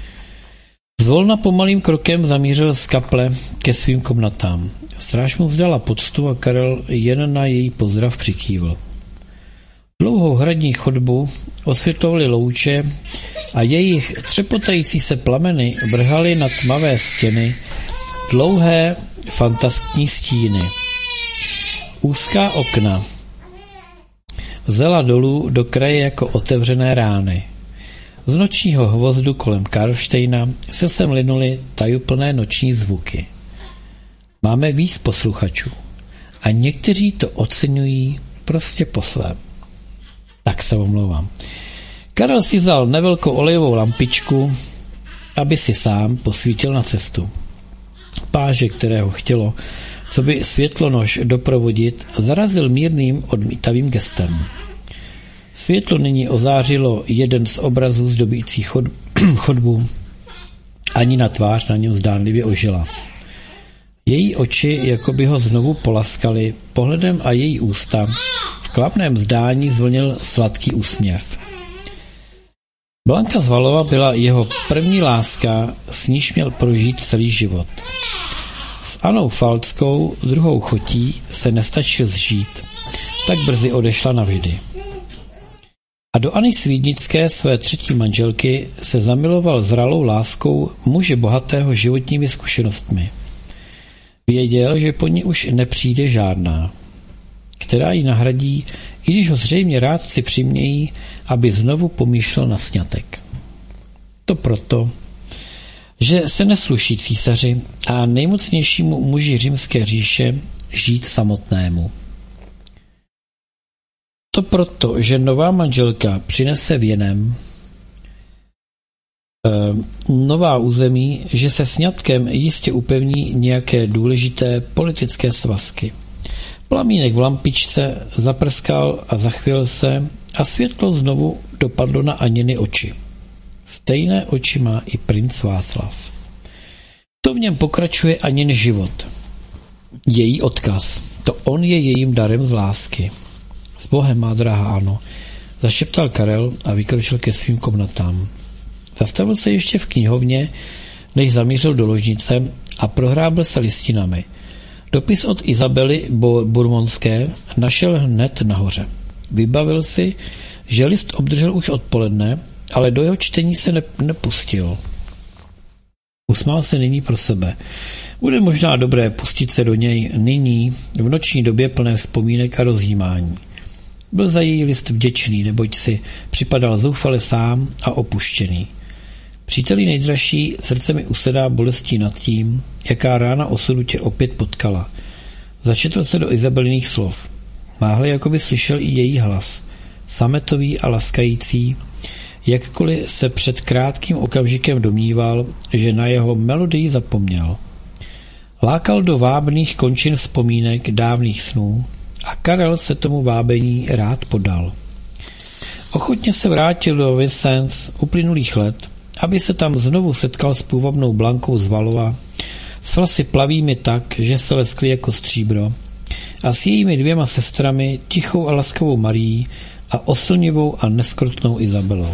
Zvolna pomalým krokem zamířil z kaple ke svým komnatám. Stráž mu vzdala poctu a Karel jen na její pozdrav přikývl. Dlouhou hradní chodbu osvětlovaly louče a jejich třepotající se plameny vrhaly na tmavé stěny dlouhé fantaskní stíny. Úzká okna zela dolů do kraje jako otevřené rány. Z nočního hvozdu kolem Karlštejna se sem linuly tajuplné noční zvuky. Máme víc posluchačů a někteří to oceňují prostě po svém. Tak se omlouvám. Karel si vzal nevelkou olejovou lampičku, aby si sám posvítil na cestu. Páže, kterého chtělo co by světlonož doprovodit, zarazil mírným odmítavým gestem. Světlo nyní ozářilo jeden z obrazů zdobící chod, chodbu. Ani na tvář na něm zdánlivě ožila. Její oči jako by ho znovu polaskaly pohledem a její ústa v klamném zdání zvlnil sladký úsměv. Blanka Zvalova byla jeho první láska, s níž měl prožít celý život. S Anou Falckou, druhou chotí, se nestačil zžít, tak brzy odešla navždy. A do Anny Svídnické, své třetí manželky, se zamiloval zralou láskou muže bohatého životními zkušenostmi. Věděl, že po ní už nepřijde žádná, která ji nahradí, i když ho zřejmě rádci přimějí, aby znovu pomýšlel na sňatek. To proto, že se nesluší císaři a nejmocnějšímu muži římské říše žít samotnému. To proto, že nová manželka přinese věnem e, nová území, že se sňatkem jistě upevní nějaké důležité politické svazky. Plamínek v lampičce zaprskal a zachvěl se a světlo znovu dopadlo na Aniny oči. Stejné oči má i princ Václav. To v něm pokračuje Anin život. Její odkaz. To on je jejím darem z lásky. S Bohem, má drahá Ano, zašeptal Karel a vykročil ke svým komnatám. Zastavil se ještě v knihovně, než zamířil do ložnice a prohrábl se listinami. Dopis od Izabely Burmonské našel hned nahoře. Vybavil si, že list obdržel už odpoledne, ale do jeho čtení se ne- nepustil. Usmál se nyní pro sebe. Bude možná dobré pustit se do něj nyní, v noční době plné vzpomínek a rozjímání. Byl za její list vděčný, neboť si připadal zoufale sám a opuštěný. Příteli nejdražší, srdce mi usedá bolestí nad tím, jaká rána osudu tě opět potkala. Začetl se do Izabeliných slov. Náhle jakoby slyšel i její hlas, sametový a laskající, jakkoliv se před krátkým okamžikem domníval, že na jeho melodii zapomněl. Lákal do vábných končin vzpomínek dávných snů a Karel se tomu vábení rád podal. Ochotně se vrátil do Vincennes uplynulých let, aby se tam znovu setkal s půvabnou Blankou Zvalova, s vlasy plavými tak, že se leskly jako stříbro, a s jejími dvěma sestrami, tichou a laskavou Marií a oslnivou a neskrotnou Izabelou.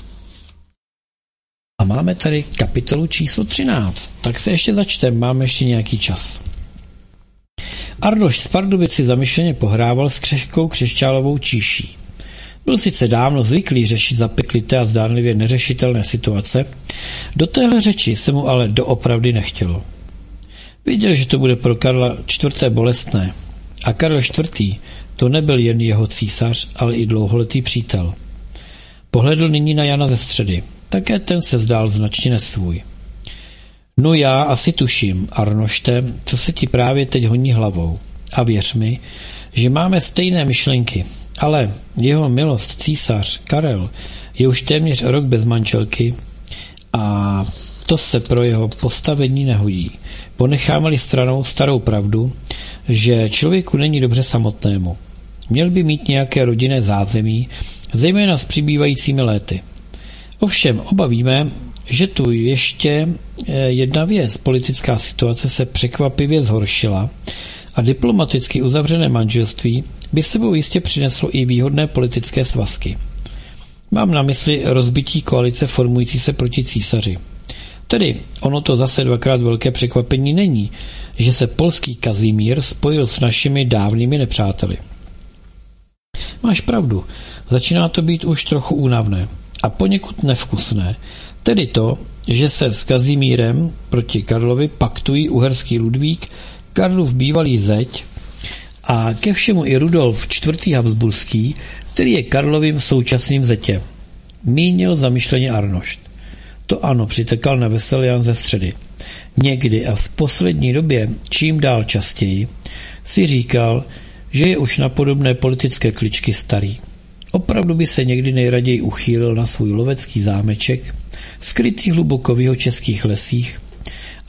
A máme tady kapitolu číslo třináct, tak se ještě začteme, máme ještě nějaký čas. Arnošt z Pardubic si zamyšleně pohrával s křehkou křišťálovou číší. Byl sice dávno zvyklý řešit zapeklité a zdánlivě neřešitelné situace, do téhle řeči se mu ale doopravdy nechtělo. Viděl, že to bude pro Karla čtvrté bolestné. A Karel čtvrtý to nebyl jen jeho císař, ale i dlouholetý přítel. Pohledl nyní na Jana ze Středy. Také ten se zdál značně nesvůj. No já asi tuším, Arnošte, co se ti právě teď honí hlavou. A věř mi, že máme stejné myšlenky, ale jeho milost císař Karel je už téměř rok bez manželky a to se pro jeho postavení nehodí. Ponecháme-li stranou starou pravdu, že člověku není dobře samotnému. Měl by mít nějaké rodinné zázemí, zejména s přibývajícími léty. Ovšem, oba víme, že tu ještě jedna věc, politická situace se překvapivě zhoršila a diplomaticky uzavřené manželství by sebou jistě přineslo i výhodné politické svazky. Mám na mysli rozbití koalice formující se proti císaři. Tedy ono to zase dvakrát velké překvapení není, že se polský Kazimír spojil s našimi dávnými nepřáteli. Máš pravdu, začíná to být už trochu únavné a poněkud nevkusné, tedy to, že se s Kazimírem proti Karlovi paktují uherský Ludvík, Karlův bývalý zeď a ke všemu i Rudolf čtvrtý Habsburský, který je Karlovým současným zetě. Mínil zamyšleně Arnošt. To ano, přitekal na veselý Jan ze Středy. Někdy a v poslední době, čím dál častěji, si říkal, že je už na podobné politické kličky starý. Opravdu by se někdy nejraději uchýlil na svůj lovecký zámeček, skrytý hluboko v jeho českých lesích,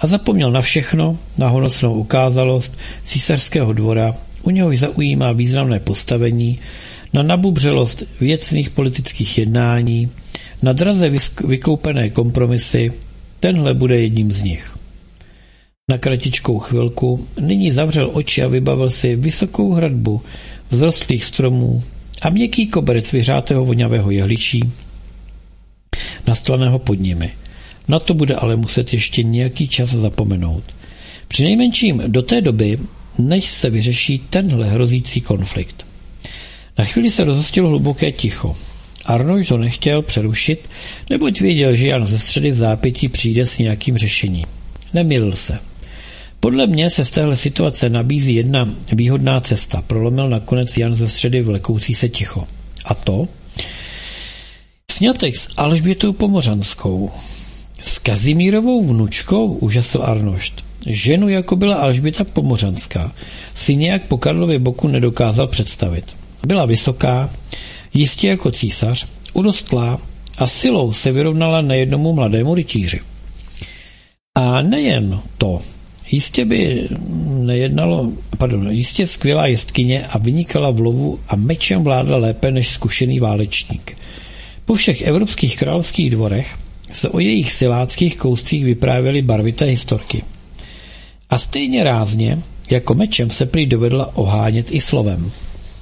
a zapomněl na všechno, na honosnou ukázalost císařského dvora, u něhož zaujímá významné postavení, na nabubřelost věcných politických jednání, na draze vykoupené kompromisy, tenhle bude jedním z nich. Na kratičkou chvilku nyní zavřel oči a vybavil si vysokou hradbu vzrostlých stromů a měkký koberec vyhřátého voňavého jehličí, nastlaného pod nimi. Na to bude ale muset ještě nějaký čas zapomenout. Přinejmenším do té doby, než se vyřeší tenhle hrozící konflikt. Na chvíli se rozhostilo hluboké ticho. Arnošt ho nechtěl přerušit, neboť věděl, že Jan ze Středy v zápětí přijde s nějakým řešením. Nemýlil se. Podle mě se z téhle situace nabízí jedna výhodná cesta, prolomil nakonec Jan ze Středy vlekoucí se ticho. A to? Sňatek s Alžbětou Pomořanskou. S Kazimírovou vnučkou, úžasl Arnošt. Ženu, jako byla Alžběta Pomořanská, si nějak po Karlově boku nedokázal představit. Byla vysoká, jistě jako císař, urostlá a silou se vyrovnala nejednomu mladému rytíři. A nejen to, jistě by nejednalo, pardon, jistě skvělá jestkyně a vynikala v lovu a mečem vládla lépe než zkušený válečník. Po všech evropských královských dvorech se o jejich siláckých kouscích vyprávěly barvité historky. A stejně rázně, jako mečem se prý dovedla ohánět i slovem.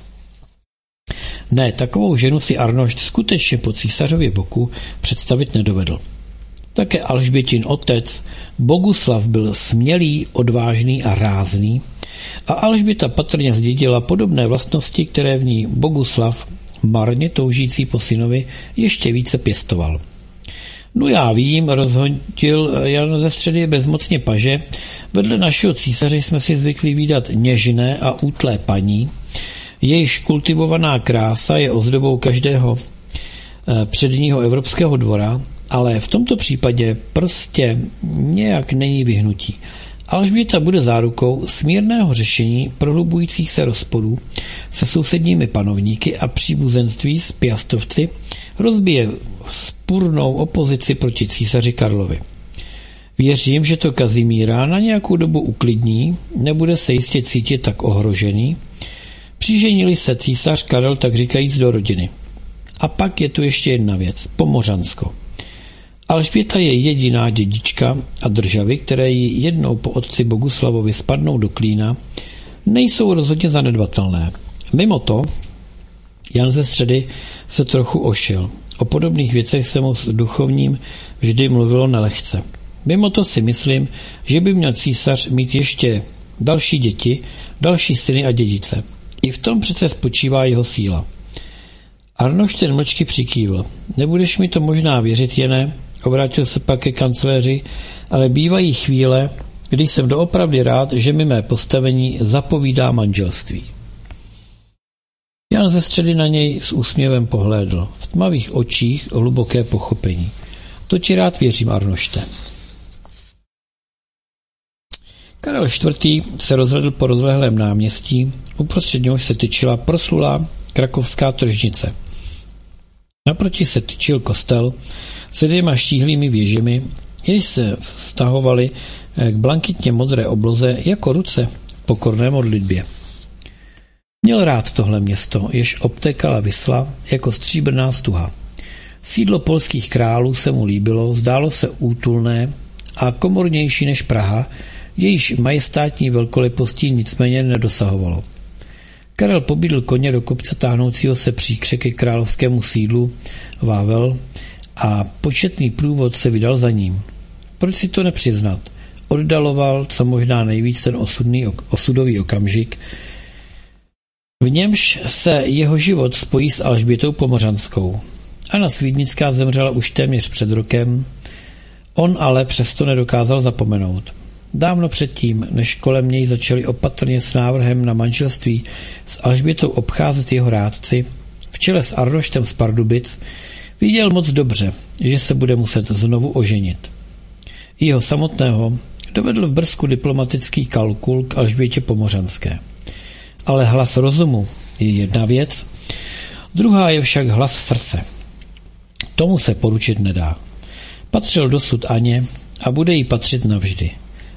Ne, takovou ženu si Arnošt skutečně po císařově boku představit nedovedl. Také Alžbětin otec Boguslav byl smělý, odvážný a rázný a Alžběta patrně zdědila podobné vlastnosti, které v ní Boguslav, marně toužící po synovi, ještě více pěstoval. No já vím, rozhodil Jan ze Středy bezmocně paže, vedle našeho císaře jsme si zvykli vídat něžné a útlé paní, jejíž kultivovaná krása je ozdobou každého předního evropského dvora, ale v tomto případě prostě nějak není vyhnutí. Alžběta bude zárukou smírného řešení prohlubujících se rozporů se sousedními panovníky a příbuzenství s Piastovci rozbije vzpurnou opozici proti císaři Karlovi. Věřím, že to Kazimíra na nějakou dobu uklidní, nebude se jistě cítit tak ohrožený. Přiženili se císař Karel tak říkajíc do rodiny. A pak je tu ještě jedna věc, Pomořansko. Alžběta je jediná dědička a državy, které jí jednou po otci Boguslavovi spadnou do klína, nejsou rozhodně zanedbatelné. Mimo to, Jan ze Středy se trochu ošil. O podobných věcech se mu s duchovním vždy mluvilo nelehce. Mimo to si myslím, že by měl císař mít ještě další děti, další syny a dědice. I v tom přece spočívá jeho síla. Arnošt ten mlčky přikývl. Nebudeš mi to možná věřit, Jene, obrátil se pak ke kancléři, ale bývají chvíle, kdy jsem doopravdy rád, že mi mé postavení zapovídá manželství. Jan ze Středy na něj s úsměvem pohlédl. V tmavých očích hluboké pochopení. To ti rád věřím, Arnošte. Karel čtvrtý. se rozhledl po rozlehlém náměstí, uprostřed něhož se tyčila proslulá krakovská tržnice. Naproti se tyčil kostel se dvěma štíhlými věžemi, jež se vztahovaly k blankitně modré obloze jako ruce v pokorné modlitbě. Měl rád tohle město, jež obtékala Visla jako stříbrná stuha. Sídlo polských králů se mu líbilo, zdálo se útulné a komornější než Praha, jejíž majestátní velkolepostí nicméně nedosahovalo. Karel pobídl koně do kopce táhnoucího se příkře ke královskému sídlu Vável a početný průvod se vydal za ním. Proč si to nepřiznat? Oddaloval co možná nejvíc ten osudný, osudový okamžik, v němž se jeho život spojí s Alžbětou Pomořanskou. Anna Svídnická zemřela už téměř před rokem, on ale přesto nedokázal zapomenout. Dávno předtím, než kolem něj začali opatrně s návrhem na manželství s Alžbětou obcházet jeho rádci, v čele s Arnoštem z Pardubic, viděl moc dobře, že se bude muset znovu oženit. Jeho samotného dovedl v Brzku diplomatický kalkul k Alžbětě Pomořanské. Ale hlas rozumu je jedna věc, druhá je však hlas srdce. Tomu se poručit nedá. Patřil dosud Aně a bude jí patřit navždy.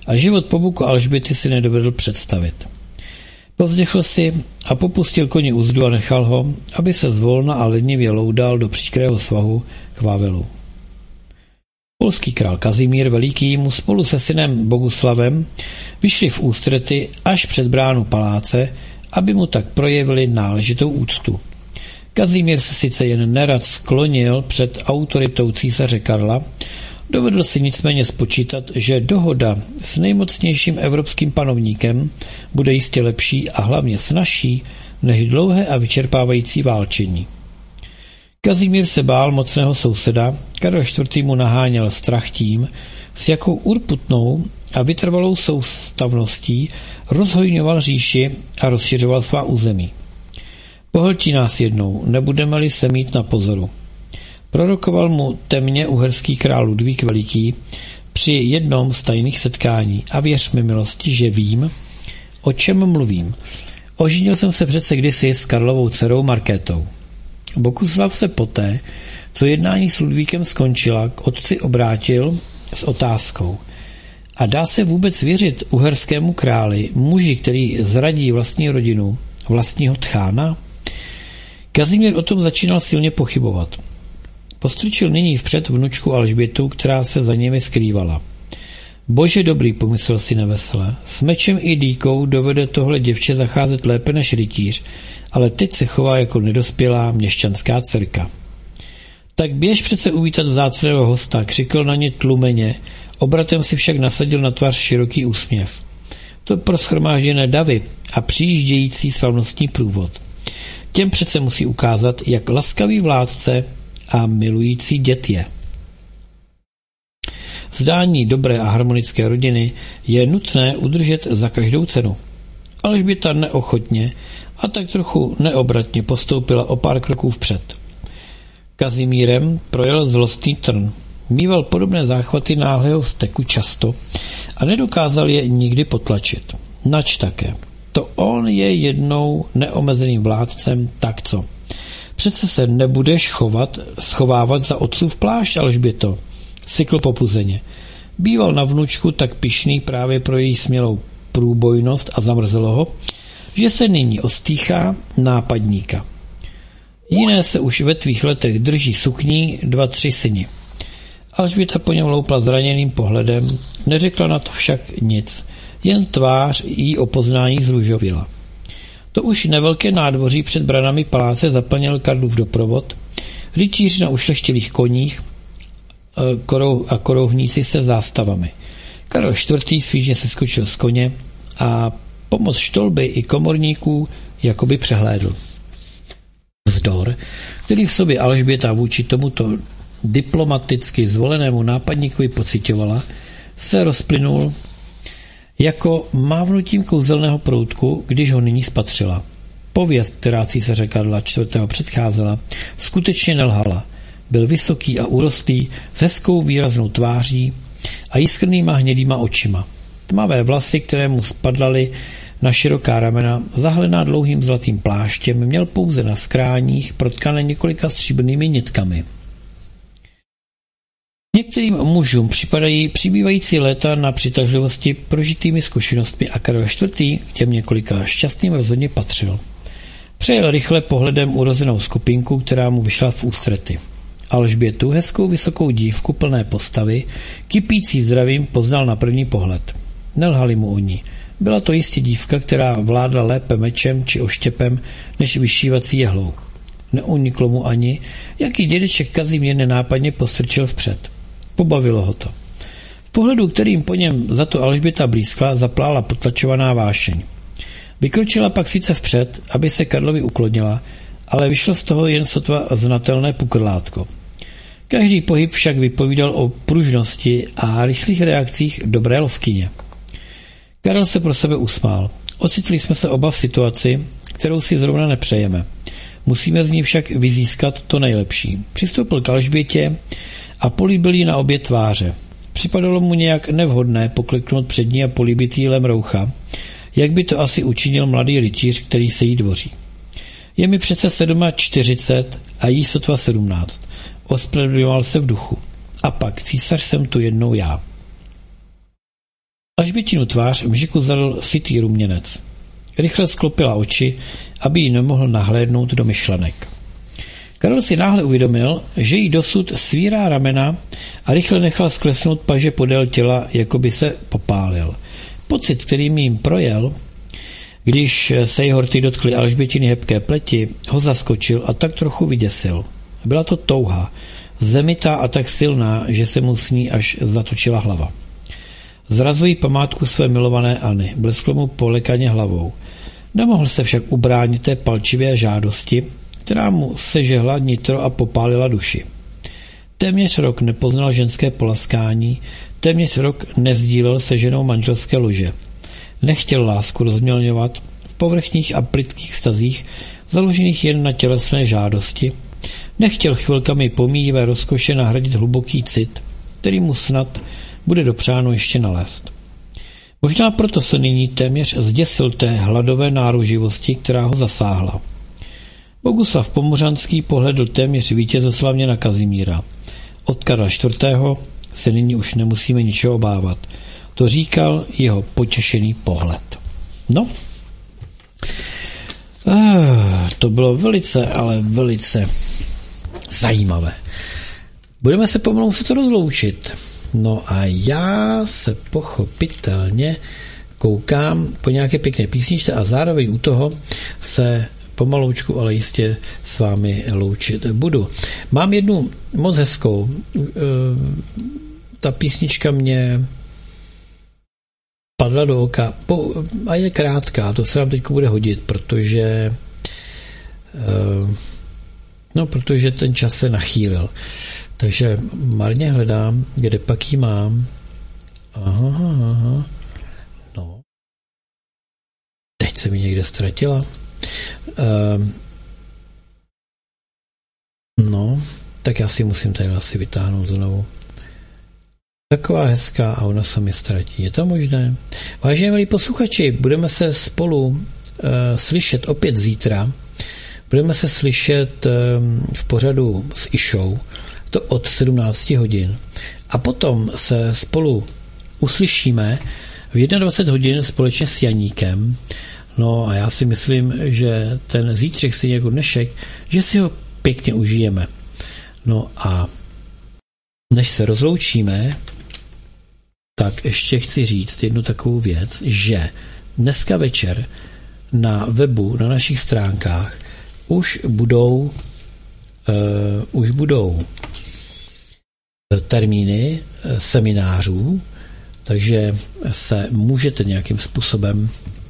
a život po boku Alžběty si nedovedl představit. Povzdechl si a popustil koni uzdu a nechal ho, aby se zvolna a lednivě loudal do příkrého svahu k Vávelu. Polský král Kazimír Veliký mu spolu se synem Boguslavem vyšli v ústrety až před bránu paláce, aby mu tak projevili náležitou úctu. Kazimír se sice jen nerad sklonil před autoritou císaře Karla, dovedl si nicméně spočítat, že dohoda s nejmocnějším evropským panovníkem bude jistě lepší a hlavně snazší než dlouhé a vyčerpávající válčení. Kazimír se bál mocného souseda, Karel čtvrtý. Mu naháněl strach tím, s jakou urputnou a vytrvalou soustavností rozhojňoval říši a rozšiřoval svá území. Pohltí nás jednou, nebudeme-li se mít na pozoru. Prorokoval mu temně uherský král Ludvík Veliký při jednom z tajných setkání a věř mi milosti, že vím, o čem mluvím. Oženil jsem se přece kdysi s Karlovou dcerou Markétou. Boguslav se poté, co jednání s Ludvíkem skončila, k otci obrátil s otázkou. A dá se vůbec věřit uherskému králi, muži, který zradí vlastní rodinu, vlastního tchána? Kazimír o tom začínal silně pochybovat. Postrčil nyní vpřed vnučku Alžbětu, která se za nimi skrývala. Bože dobrý, pomyslel si nevesele, s mečem i dýkou dovede tohle děvče zacházet lépe než rytíř, ale teď se chová jako nedospělá měšťanská dcerka. Tak běž přece uvítat vzácného hosta, křikl na ně tlumeně, obratem si však nasadil na tvář široký úsměv. To pro shromážděné davy a přijíždějící slavnostní průvod. Těm přece musí ukázat, jak laskavý vládce a milující dět je. Zdání dobré a harmonické rodiny je nutné udržet za každou cenu. Alžběta neochotně a tak trochu neobratně postoupila o pár kroků vpřed. Kazimírem projel zlostný trn. Mýval podobné záchvaty náhlého vzteku často a nedokázal je nikdy potlačit. Nač také. To on je jednou neomezeným vládcem, tak co? Přece se nebudeš chovat, schovávat za otcův plášť, Alžběto, sykl popuzeně. Býval na vnučku tak pyšný právě pro její smělou průbojnost a zamrzelo ho, že se nyní ostýchá nápadníka. Jiné se už ve tvých letech drží sukní dva, tři syni. Alžběta po něm loupla zraněným pohledem, neřekla na to však nic, jen tvář jí o poznání zružovila. To už nevelké nádvoří před branami paláce zaplnil Karlův doprovod, rytíři na ušlechtilých koních a korouhníci se zástavami. Karel čtvrtý. Svížně se skočil z koně a pomoc štolby i komorníků jakoby přehlédl. Vzdor, který v sobě Alžběta vůči tomuto diplomaticky zvolenému nápadníkovi pocitovala, se rozplynul jako mávnutím kouzelného proutku, když ho nyní spatřila. Pověst, která císaře Karla čtvrtého. předcházela, skutečně nelhala. Byl vysoký a urostlý, s hezkou výraznou tváří a jiskrnýma hnědýma očima. Tmavé vlasy, které mu spadlaly na široká ramena, zahalená dlouhým zlatým pláštěm, měl pouze na skráních protkané několika stříbrnými nitkami. Některým mužům připadají přibývající léta na přitažlivosti prožitými zkušenostmi a Karel čtvrtý. k těm několika šťastným rozhodně patřil. Přejel rychle pohledem urozenou skupinku, která mu vyšla v ústrety. Alžbětu, hezkou vysokou dívku plné postavy, kypící zdravím, poznal na první pohled. Nelhali mu oni. Byla to jistě dívka, která vládla lépe mečem či oštěpem než vyšívací jehlou. Neuniklo mu ani, jaký dědeček Kazimír nenápadně postrčil vpřed. Pobavilo ho to. V pohledu, kterým po něm za to Alžběta blízkla, zaplála potlačovaná vášeň. Vykročila pak sice vpřed, aby se Karlovi uklonila, ale vyšlo z toho jen sotva znatelné pukrlátko. Každý pohyb však vypovídal o pružnosti a rychlých reakcích dobré lovkyně. Karel se pro sebe usmál. Ocitli jsme se oba v situaci, kterou si zrovna nepřejeme. Musíme z ní však vyzískat to nejlepší. Přistoupil k Alžbětě a políbil jí na obě tváře. Připadalo mu nějak nevhodné pokleknout před ní a políbit jí lemroucha, jak by to asi učinil mladý rytíř, který se jí dvoří. Je mi přece čtyřicet sedm a jí sotva sedmnáct. Ospravedlňoval se v duchu. A pak císař jsem tu jednou já. Alžbětinu tvář mžiku zadal sytý ruměnec. Rychle sklopila oči, aby jí nemohl nahlédnout do myšlenek. Karel si náhle uvědomil, že jí dosud svírá ramena a rychle nechal sklesnout paže podél těla, jako by se popálil. Pocit, kterým jim projel, když se jeho rty dotkly Alžbětiny hebké pleti, ho zaskočil a tak trochu vyděsil. Byla to touha, zemitá a tak silná, že se mu s ní až zatočila hlava. Zrazil jí památku své milované Anny, blesklo mu polekaně hlavou. Nemohl se však ubránit té palčivé žádosti, která mu sežehla nitro a popálila duši. Téměř rok nepoznal ženské polaskání, téměř rok nezdílel se ženou manželské lože. Nechtěl lásku rozmělňovat v povrchních a plytkých vztazích, založených jen na tělesné žádosti. Nechtěl chvilkami pomíjivé rozkoše nahradit hluboký cit, který mu snad bude dopřáno ještě nalézt. Možná proto se nyní téměř zděsil té hladové náruživosti, která ho zasáhla. Boguslav Pomořanský pohledl téměř vítězoslavně na Kazimíra. Od Karla čtvrtého se nyní už nemusíme ničeho obávat. To říkal jeho potěšený pohled. No, ah, to bylo velice, ale velice zajímavé. Budeme se pomalu muset rozloučit. No a já se pochopitelně koukám po nějaké pěkné písničce a zároveň u toho se pomaloučku, ale jistě s vámi loučit budu. Mám jednu moc hezkou. Ta písnička mě padla do oka a je krátká, to se vám teď bude hodit, protože no, protože ten čas se nachýlil. Takže marně hledám, kde pak ji mám. Aha, aha. No. Teď se mi někde ztratila. Um, no, tak já si musím tady asi vytáhnout znovu. Taková hezká a ona se mi ztratí. Je to možné? Vážení milí posluchači, budeme se spolu uh, slyšet opět zítra. Budeme se slyšet um, v pořadu s Išou, to od sedmnáct hodin. A potom se spolu uslyšíme v dvacet jedna hodin společně s Janíkem. No a já si myslím, že ten zítřek si jako dnešek, že si ho pěkně užijeme. No a než se rozloučíme, tak ještě chci říct jednu takovou věc, že dneska večer na webu, na našich stránkách už budou uh, už budou termíny seminářů, takže se můžete nějakým způsobem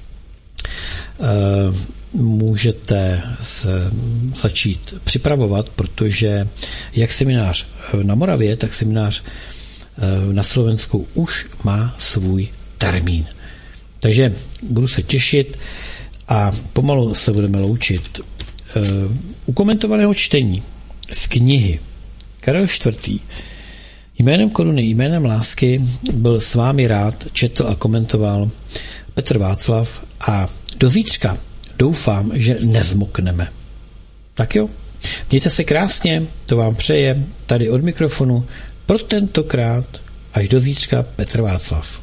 můžete se začít připravovat, protože jak seminář na Moravě, tak seminář na Slovensku už má svůj termín. Takže budu se těšit a pomalu se budeme loučit. U komentovaného čtení z knihy Karel čtvrtý. Jménem koruny, jménem lásky byl s vámi rád, četl a komentoval Petr Václav a do zítřka doufám, že nezmokneme. Tak jo, mějte se krásně, to vám přeje tady od mikrofonu pro tentokrát až do zítřka Petr Václav.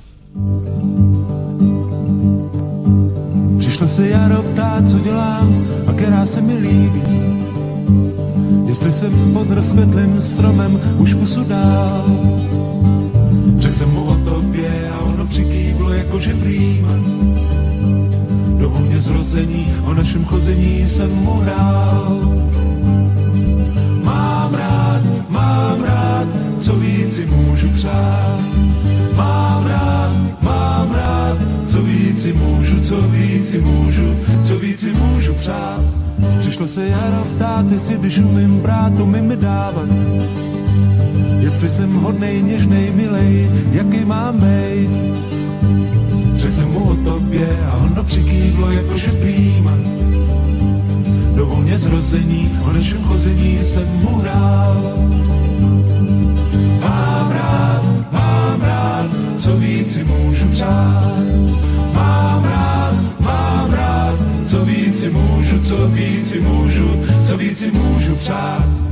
Přišlo se jaro ptát, co dělám a která se mi líbí. Jestli jsem pod rozkvetlým stromem už pusu dál. Řekl jsem mu o tobě a ono přikývlo jakože prýma. Do vůně zrození, o našem chození jsem mu hrál. Mám rád, mám rád, co víc si můžu přát. Mám rád, mám rád, co víc si můžu, co víc si můžu, co víc si můžu přát. Přišlo se jaro ptát, jestli když umím brát, umím mi dávat. Jestli jsem hodnej, něžnej, milej, jaký mám bejt. Řekl jsem mu o tobě a ono přikývlo jakože prýma. Do vůně zrození, o našem chození jsem mu hrál. Mám rád, mám rád, co víc si můžu přát. Mám rád, mám rád, co víc si můžu, co víc si můžu, co víc si můžu přát.